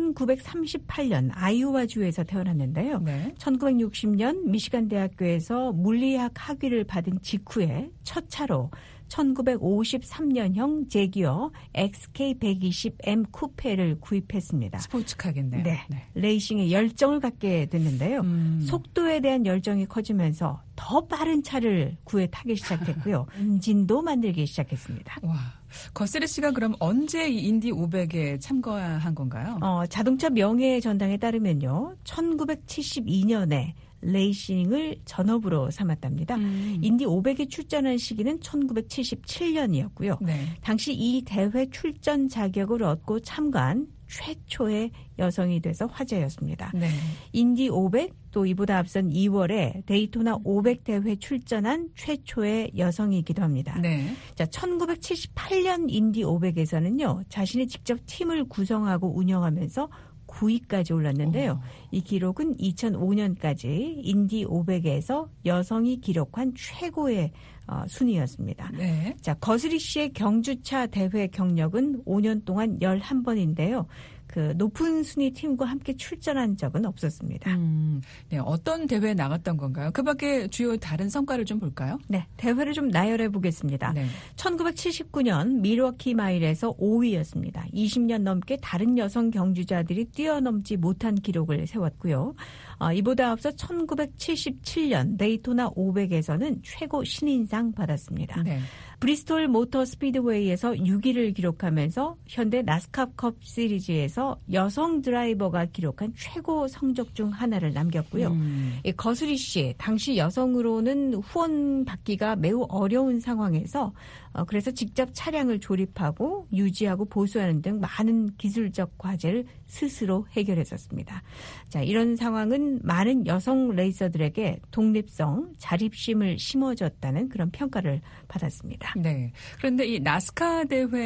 천구백삼십팔 년 아이오와주에서 태어났는데요. 네. 천구백육십 년 미시간 대학교에서 물리학 학위를 받은 직후에 첫 차로 천구백오십삼 년형 제기어 엑스케이 백이십 엠 쿠페를 구입했습니다. 스포츠카겠네요. 네. 네. 레이싱에 열정을 갖게 됐는데요. 음. 속도에 대한 열정이 커지면서 더 빠른 차를 구해 타기 시작했고요. 엔진도 만들기 시작했습니다. 와, 거슬리 씨가 그럼 언제 이 인디 오백에 참가한 건가요? 어, 자동차 명예 전당에 따르면요. 천구백칠십이 년에 레이싱을 전업으로 삼았답니다. 음. 인디 오백에 출전한 시기는 천구백칠십칠 년이었고요. 네. 당시 이 대회 출전 자격을 얻고 참가한 최초의 여성이 돼서 화제였습니다. 네. 인디 오백 또 이보다 앞선 이월에 데이토나 오백 대회 출전한 최초의 여성이기도 합니다. 네. 자, 천구백칠십팔 년 인디 오백에서는요. 자신이 직접 팀을 구성하고 운영하면서 구 위까지 올랐는데요. 오. 이 기록은 이천오 년까지 인디 오백에서 여성이 기록한 최고의 어, 순위였습니다. 네. 자, 거슬리 씨의 경주차 대회 경력은 오 년 동안 열한 번인데요. 그 높은 순위 팀과 함께 출전한 적은 없었습니다. 음, 네, 어떤 대회에 나갔던 건가요? 그 밖에 주요 다른 성과를 좀 볼까요? 네, 대회를 좀 나열해 보겠습니다. 네. 천구백칠십구 년 밀워키 마일에서 오 위였습니다. 이십 년 넘게 다른 여성 경주자들이 뛰어넘지 못한 기록을 세웠고요. 어, 이보다 앞서 천구백칠십칠 년 데이토나 오백에서는 최고 신인상 받았습니다. 네. 브리스톨 모터 스피드웨이에서 육 위를 기록하면서 현대 나스카컵 시리즈에서 여성 드라이버가 기록한 최고 성적 중 하나를 남겼고요. 음. 이 거슬리 씨, 당시 여성으로는 후원 받기가 매우 어려운 상황에서 어, 그래서 직접 차량을 조립하고 유지하고 보수하는 등 많은 기술적 과제를 스스로 해결했었습니다. 자, 이런 상황은 많은 여성 레이서들에게 독립성, 자립심을 심어줬다는 그런 평가를 받았습니다. 네. 그런데 이 나스카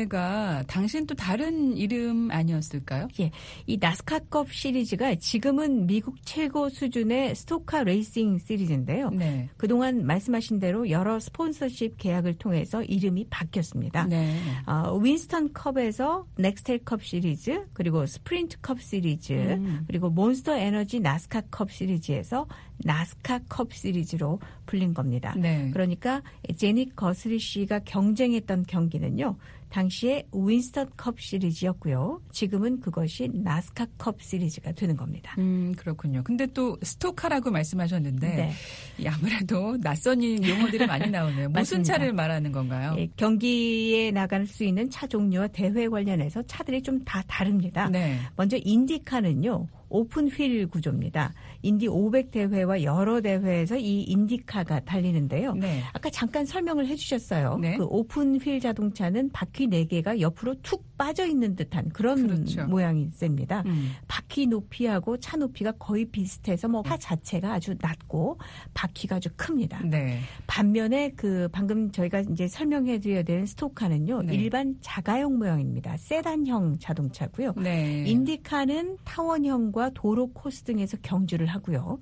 대회가 당시엔 또 다른 이름 아니었을까요? 예. 이 나스카컵 시리즈가 지금은 미국 최고 수준의 스토카 레이싱 시리즈인데요. 네. 그동안 말씀하신 대로 여러 스폰서십 계약을 통해서 이름이 바뀌었습니다. 네. 어, 윈스턴 컵에서 넥스텔 컵 시리즈, 그리고 스프린트 컵 시리즈, 음. 그리고 몬스터 에너지 나스카 컵 시리즈에서 나스카 컵 시리즈로 불린 겁니다. 네. 그러니까 제닛 거슬리 씨가 경쟁했던 경기는요. 당시에 윈스턴 컵 시리즈였고요. 지금은 그것이 나스카 컵 시리즈가 되는 겁니다. 음, 그렇군요. 근데 또 스토카라고 말씀하셨는데 네. 이 아무래도 낯선 용어들이 많이 나오네요. 무슨 맞습니다. 차를 말하는 건가요? 예, 경기에 나갈 수 있는 차 종류와 대회 관련해서 차들이 좀 다 다릅니다. 네. 먼저 인디카는요. 오픈 휠 구조입니다. 인디 오백 대회와 여러 대회에서 이 인디카가 달리는데요. 네. 아까 잠깐 설명을 해 주셨어요. 네. 그 오픈 휠 자동차는 바퀴 네 개가 옆으로 툭 빠져 있는 듯한 그런 그렇죠. 모양이 셉니다. 음. 바퀴 높이하고 차 높이가 거의 비슷해서 뭐 차 자체가 아주 낮고 바퀴가 아주 큽니다. 네. 반면에 그 방금 저희가 이제 설명해 드려야 되는 스토카는요. 네. 일반 자가용 모양입니다. 세단형 자동차고요. 네. 인디카는 타원형과 도로 코스 등에서 경주를 하고요.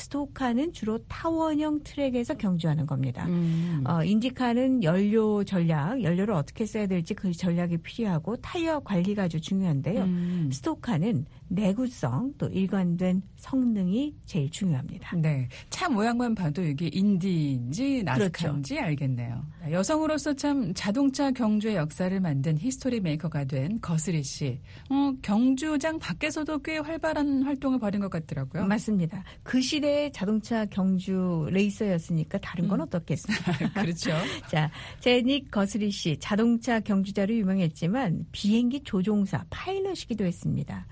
스토카는 주로 타원형 트랙에서 경주하는 겁니다. 음. 어, 인디카는 연료 전략, 연료를 어떻게 써야 될지 그 전략이 필요하고 타이어 관리가 아주 중요한데요. 음. 스토카는 내구성 또 일관된 성능이 제일 중요합니다. 네. 차 모양만 봐도 이게 인디인지 나스카인지 그렇죠. 알겠네요. 여성으로서 참 자동차 경주의 역사를 만든 히스토리 메이커가 된 거슬리 씨. 어, 경주장 밖에서도 꽤 활발한 활동을 벌인 것 같더라고요. 맞습니다. 그 시대의 자동차 경주 레이서였으니까 다른 건 음. 어떻겠습니까? 그렇죠. 자, 제닛 거슬리 씨 자동차 경주자로 유명했지만 비행기 조종사 파일럿이기도 했습니다. 오. 비행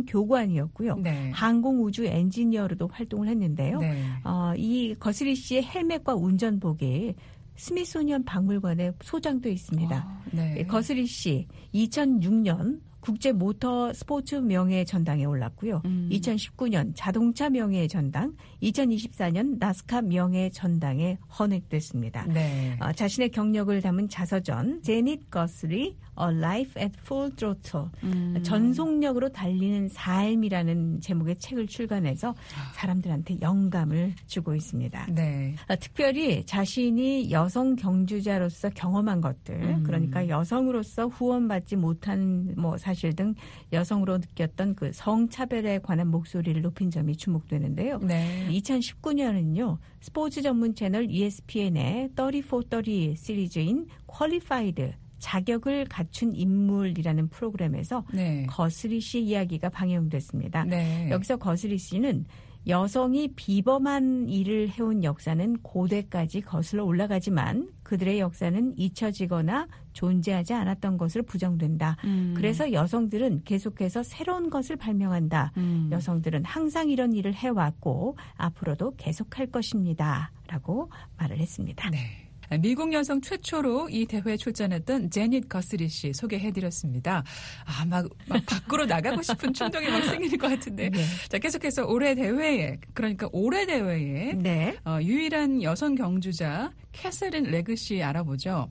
교관이었고요. 네. 항공우주 엔지니어로도 활동을 했는데요. 네. 어, 이 거스리 씨의 헬멧과 운전복이 스미소니언 박물관에 소장돼 있습니다. 아, 네. 거스리 씨 이천육 년 국제 모터 스포츠 명예의 전당에 올랐고요. 음. 이천십구 년 자동차 명예의 전당, 이천이십사 년 나스카 명예의 전당에 헌액됐습니다. 네. 어, 자신의 경력을 담은 자서전 제닛 거스리 A Life at Full Throttle, 음. 전속력으로 달리는 삶이라는 제목의 책을 출간해서 사람들한테 영감을 주고 있습니다. 네. 어, 특별히 자신이 여성 경주자로서 경험한 것들, 음. 그러니까 여성으로서 후원받지 못한 뭐 사실 등 여성으로 느꼈던 그 성차별에 관한 목소리를 높인 점이 주목되는데요. 네. 이천십구 년은요. 스포츠 전문 채널 이에스피엔의 삼십사 삼십 시리즈인 퀄리파이드 자격을 갖춘 인물이라는 프로그램에서 네. 거스리 씨 이야기가 방영됐습니다. 네. 여기서 거스리 씨는 여성이 비범한 일을 해온 역사는 고대까지 거슬러 올라가지만 그들의 역사는 잊혀지거나 존재하지 않았던 것으로 부정된다. 음. 그래서 여성들은 계속해서 새로운 것을 발명한다. 음. 여성들은 항상 이런 일을 해왔고 앞으로도 계속할 것입니다. 라고 말을 했습니다. 네. 미국 여성 최초로 이 대회에 출전했던 제닛 거스리 씨 소개해드렸습니다. 아, 막, 막 밖으로 나가고 싶은 충동이 막 생기는 것 같은데. 네. 자, 계속해서 올해 대회에, 그러니까 올해 대회에 네. 어, 유일한 여성 경주자 캐서린 레그시 알아보죠.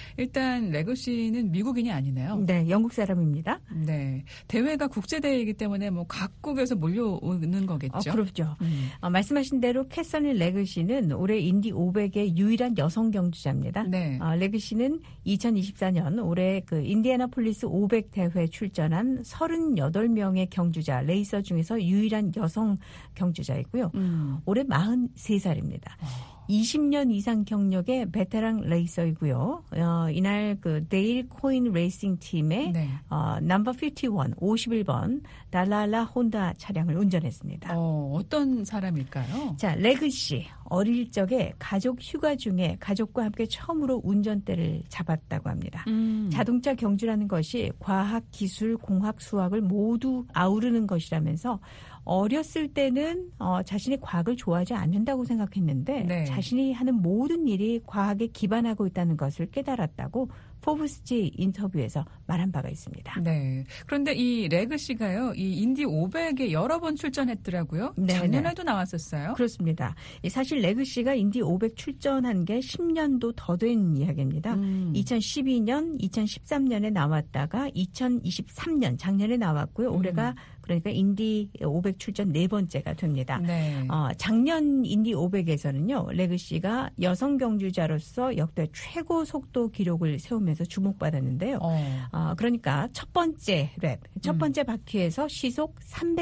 일단 레그시는 미국인이 아니네요. 네, 영국 사람입니다. 네, 대회가 국제대회이기 때문에 뭐 각국에서 몰려오는 거겠죠. 어, 그렇죠. 음. 어, 말씀하신 대로 캐서린 레그시는 올해 인디 오백의 유일한 여성 경주자입니다. 네. 어, 레그시는 이천이십사 년 올해 그 인디애나폴리스 오백 대회 출전한 서른여덟 명의 경주자 레이서 중에서 유일한 여성 경주자이고요. 음. 올해 마흔세 살입니다. 어. 이십 년 이상 경력의 베테랑 레이서이고요. 어, 이날 그 데일 코인 레이싱 팀의 네. 어, 넘버 오십일, 오십일 번 달랄라 혼다 차량을 운전했습니다. 어, 어떤 사람일까요? 자, 레그시 어릴 적에 가족 휴가 중에 가족과 함께 처음으로 운전대를 잡았다고 합니다. 음. 자동차 경주라는 것이 과학, 기술, 공학, 수학을 모두 아우르는 것이라면서 어렸을 때는 어, 자신이 과학을 좋아하지 않는다고 생각했는데 네. 자신이 하는 모든 일이 과학에 기반하고 있다는 것을 깨달았다고 포브스지 인터뷰에서 말한 바가 있습니다. 네. 그런데 이 레그 씨가요, 이 인디 오백에 여러 번 출전했더라고요. 네, 작년에도 네. 나왔었어요. 그렇습니다. 사실 레그 씨가 인디 오백 출전한 게 십 년도 더 된 이야기입니다. 음. 이천십이 년, 이천십삼 년에 나왔다가 이천이십삼 년 작년에 나왔고요. 음. 올해가 그러니까 인디 오백 출전 네 번째가 됩니다. 네. 어, 작년 인디 오백에서는요. 레그 씨가 여성 경주자로서 역대 최고 속도 기록을 세우면서 주목받았는데요. 어. 어, 그러니까 첫 번째 랩, 첫 번째 음. 바퀴에서 시속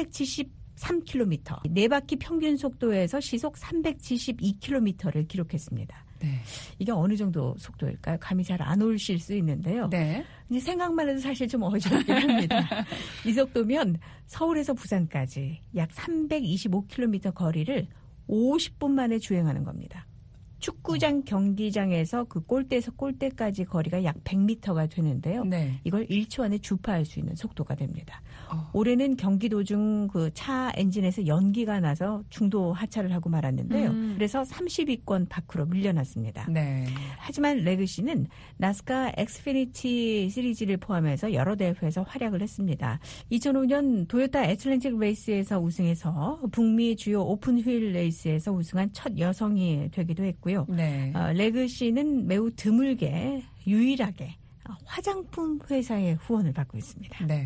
삼백칠십삼 킬로미터, 네 바퀴 평균 속도에서 시속 삼백칠십이 킬로미터를 기록했습니다. 네. 이게 어느 정도 속도일까요? 감이 잘 안 오실 수 있는데요. 네. 이제 생각만 해도 사실 좀 어지럽긴 합니다. 이 속도면 서울에서 부산까지 약 삼백이십오 킬로미터 거리를 오십 분 만에 주행하는 겁니다. 축구장 경기장에서 그 골대에서 골대까지 거리가 약 백 미터가 되는데요. 네. 이걸 일 초 안에 주파할 수 있는 속도가 됩니다. 어. 올해는 경기 도중 그 차 엔진에서 연기가 나서 중도 하차를 하고 말았는데요. 음. 그래서 삼십 위권 밖으로 밀려났습니다. 네. 하지만 레그시는 나스카 엑스피니티 시리즈를 포함해서 여러 대회에서 활약을 했습니다. 이천오 년 도요타 애틀랜틱 레이스에서 우승해서 북미 주요 오픈 휠 레이스에서 우승한 첫 여성이 되기도 했고요. 네. 어, 레그시는 매우 드물게 유일하게 화장품 회사의 후원을 받고 있습니다. 네.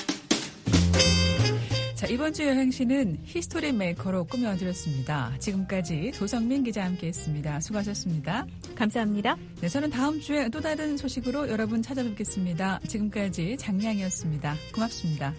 자, 이번 주 여행시는 히스토리 메이커로 꾸며드렸습니다. 지금까지 도성민 기자와 함께했습니다. 수고하셨습니다. 감사합니다. 네, 저는 다음 주에 또 다른 소식으로 여러분 찾아뵙겠습니다. 지금까지 장량이었습니다. 고맙습니다.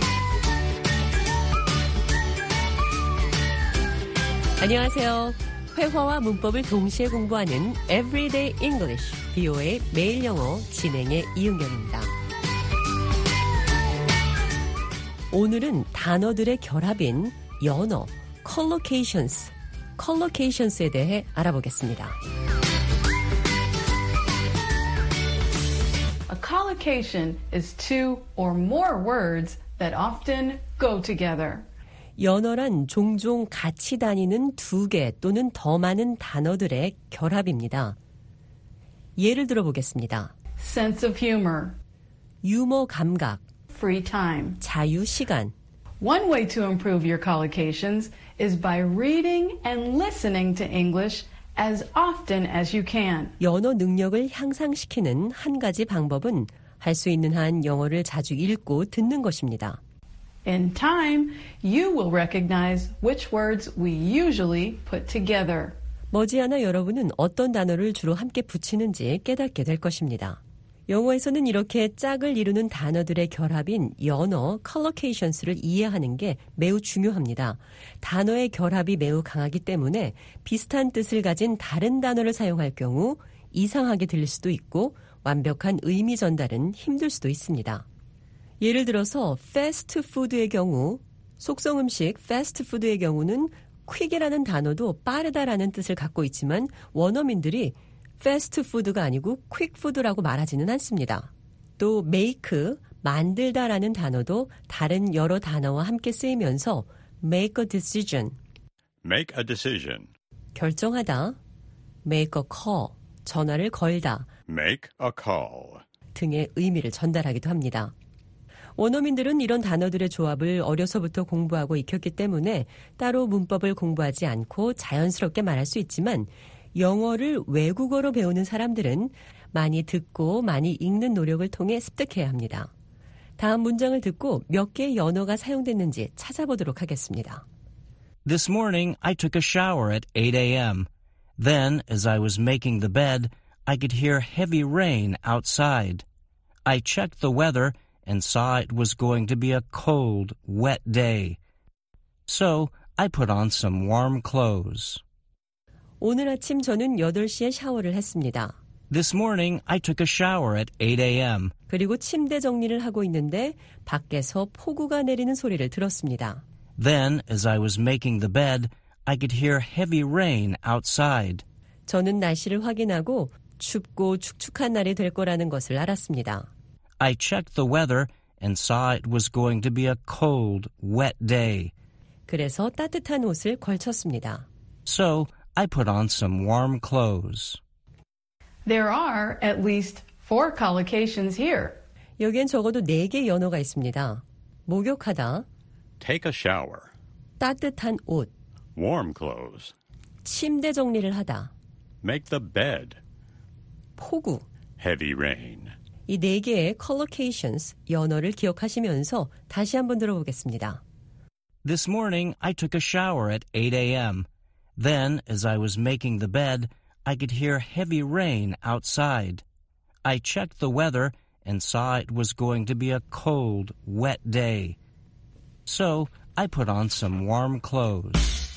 안녕하세요. 회화와 문법을 동시에 공부하는 Everyday English, 비오에이 매일 영어 진행의 이은경입니다. 오늘은 단어들의 결합인 연어, collocations, collocations에 대해 알아보겠습니다. A collocation is two or more words that often go together. 연어란 종종 같이 다니는 두 개 또는 더 많은 단어들의 결합입니다. 예를 들어보겠습니다. Sense of humor. 유머 감각. Free time. 자유 시간. One way to improve your collocations is by reading and listening to English as often as you can. 연어 능력을 향상시키는 한 가지 방법은 할 수 있는 한 영어를 자주 읽고 듣는 것입니다. In time, you will recognize which words we usually put together. 머지않아 여러분은 어떤 단어를 주로 함께 붙이는지 깨닫게 될 것입니다. 영어에서는 이렇게 짝을 이루는 단어들의 결합인 연어, collocations를 이해하는 게 매우 중요합니다. 단어의 결합이 매우 강하기 때문에 비슷한 뜻을 가진 다른 단어를 사용할 경우 이상하게 들릴 수도 있고 완벽한 의미 전달은 힘들 수도 있습니다. 예를 들어서 패스트푸드의 경우, 속성 음식 패스트푸드의 경우는 quick이라는 단어도 빠르다라는 뜻을 갖고 있지만 원어민들이 패스트푸드가 아니고 퀵푸드라고 말하지는 않습니다. 또 make, 만들다라는 단어도 다른 여러 단어와 함께 쓰이면서 make a decision, make a decision, 결정하다, make a call, 전화를 걸다, make a call 등의 의미를 전달하기도 합니다. 원어민들은 이런 단어들의 조합을 어려서부터 공부하고 익혔기 때문에 따로 문법을 공부하지 않고 자연스럽게 말할 수 있지만 영어를 외국어로 배우는 사람들은 많이 듣고 많이 읽는 노력을 통해 습득해야 합니다. 다음 문장을 듣고 몇 개의 연어가 사용됐는지 찾아보도록 하겠습니다. This morning I took a shower at eight a.m. Then, as I was making the bed, I could hear heavy rain outside. I checked the weather and saw it was going to be a cold, wet day. So, I put on some warm clothes. 오늘 아침 저는 여덟 시에 샤워를 했습니다. This morning I took a shower at eight a.m. 그리고 침대 정리를 하고 있는데 밖에서 폭우가 내리는 소리를 들었습니다. Then, as I was making the bed, I could hear heavy rain outside. 저는 날씨를 확인하고 춥고 축축한 날이 될 거라는 것을 알았습니다. I checked the weather and saw it was going to be a cold, wet day. 그래서 따뜻한 옷을 걸쳤습니다. So, I put on some warm clothes. There are at least four collocations here. 여기엔 적어도 네 개의 연어가 있습니다. 목욕하다, take a shower, 따뜻한 옷, warm clothes, 침대 정리를 하다, make the bed, 폭우, heavy rain. 이 네 개의 collocations, 연어를 기억하시면서 다시 한번 들어보겠습니다. This morning I took a shower at eight a.m. Then, as I was making the bed, I could hear heavy rain outside. I checked the weather and saw it was going to be a cold, wet day. So, I put on some warm clothes.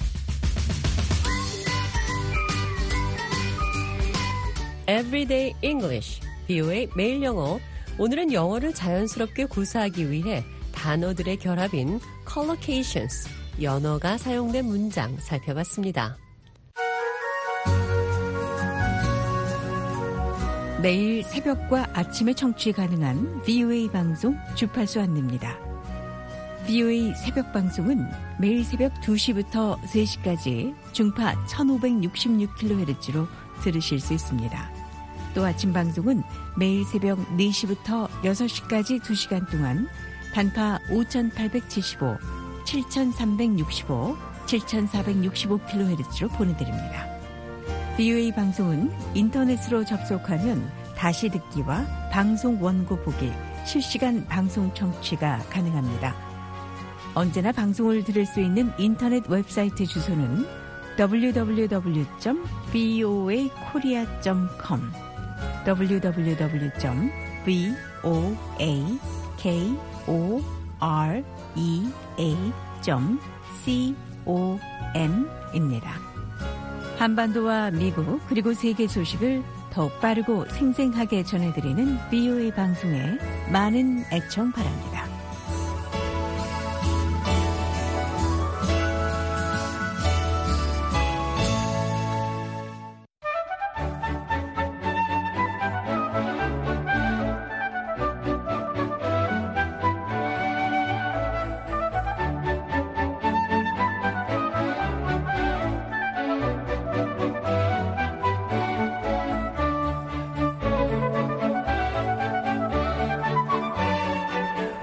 Everyday English, 비오에이 매일 영어. 오늘은 영어를 자연스럽게 구사하기 위해 단어들의 결합인 collocations, 연어가 사용된 문장 살펴봤습니다. 매일 새벽과 아침에 청취 가능한 비오에이 방송 주파수 안내입니다. 비오에이 새벽 방송은 매일 새벽 두 시부터 세 시까지 중파 천오백육십육 킬로헤르츠로 들으실 수 있습니다. 또 아침 방송은 매일 새벽 네 시부터 여섯 시까지 두 시간 동안 단파 오천팔백칠십오, 칠천삼백육십오, 칠천사백육십오 킬로헤르츠로 보내드립니다. 비오에이 방송은 인터넷으로 접속하면 다시 듣기와 방송 원고 보기, 실시간 방송 청취가 가능합니다. 언제나 방송을 들을 수 있는 인터넷 웹사이트 주소는 더블유 더블유 더블유 점 비오에이 코리아 점 컴 더블유 더블유 더블유 점 비오에이 코리아 점 컴입니다. 한반도와 미국 그리고 세계 소식을 더욱 빠르고 생생하게 전해드리는 비오에이 방송에 많은 애청 바랍니다.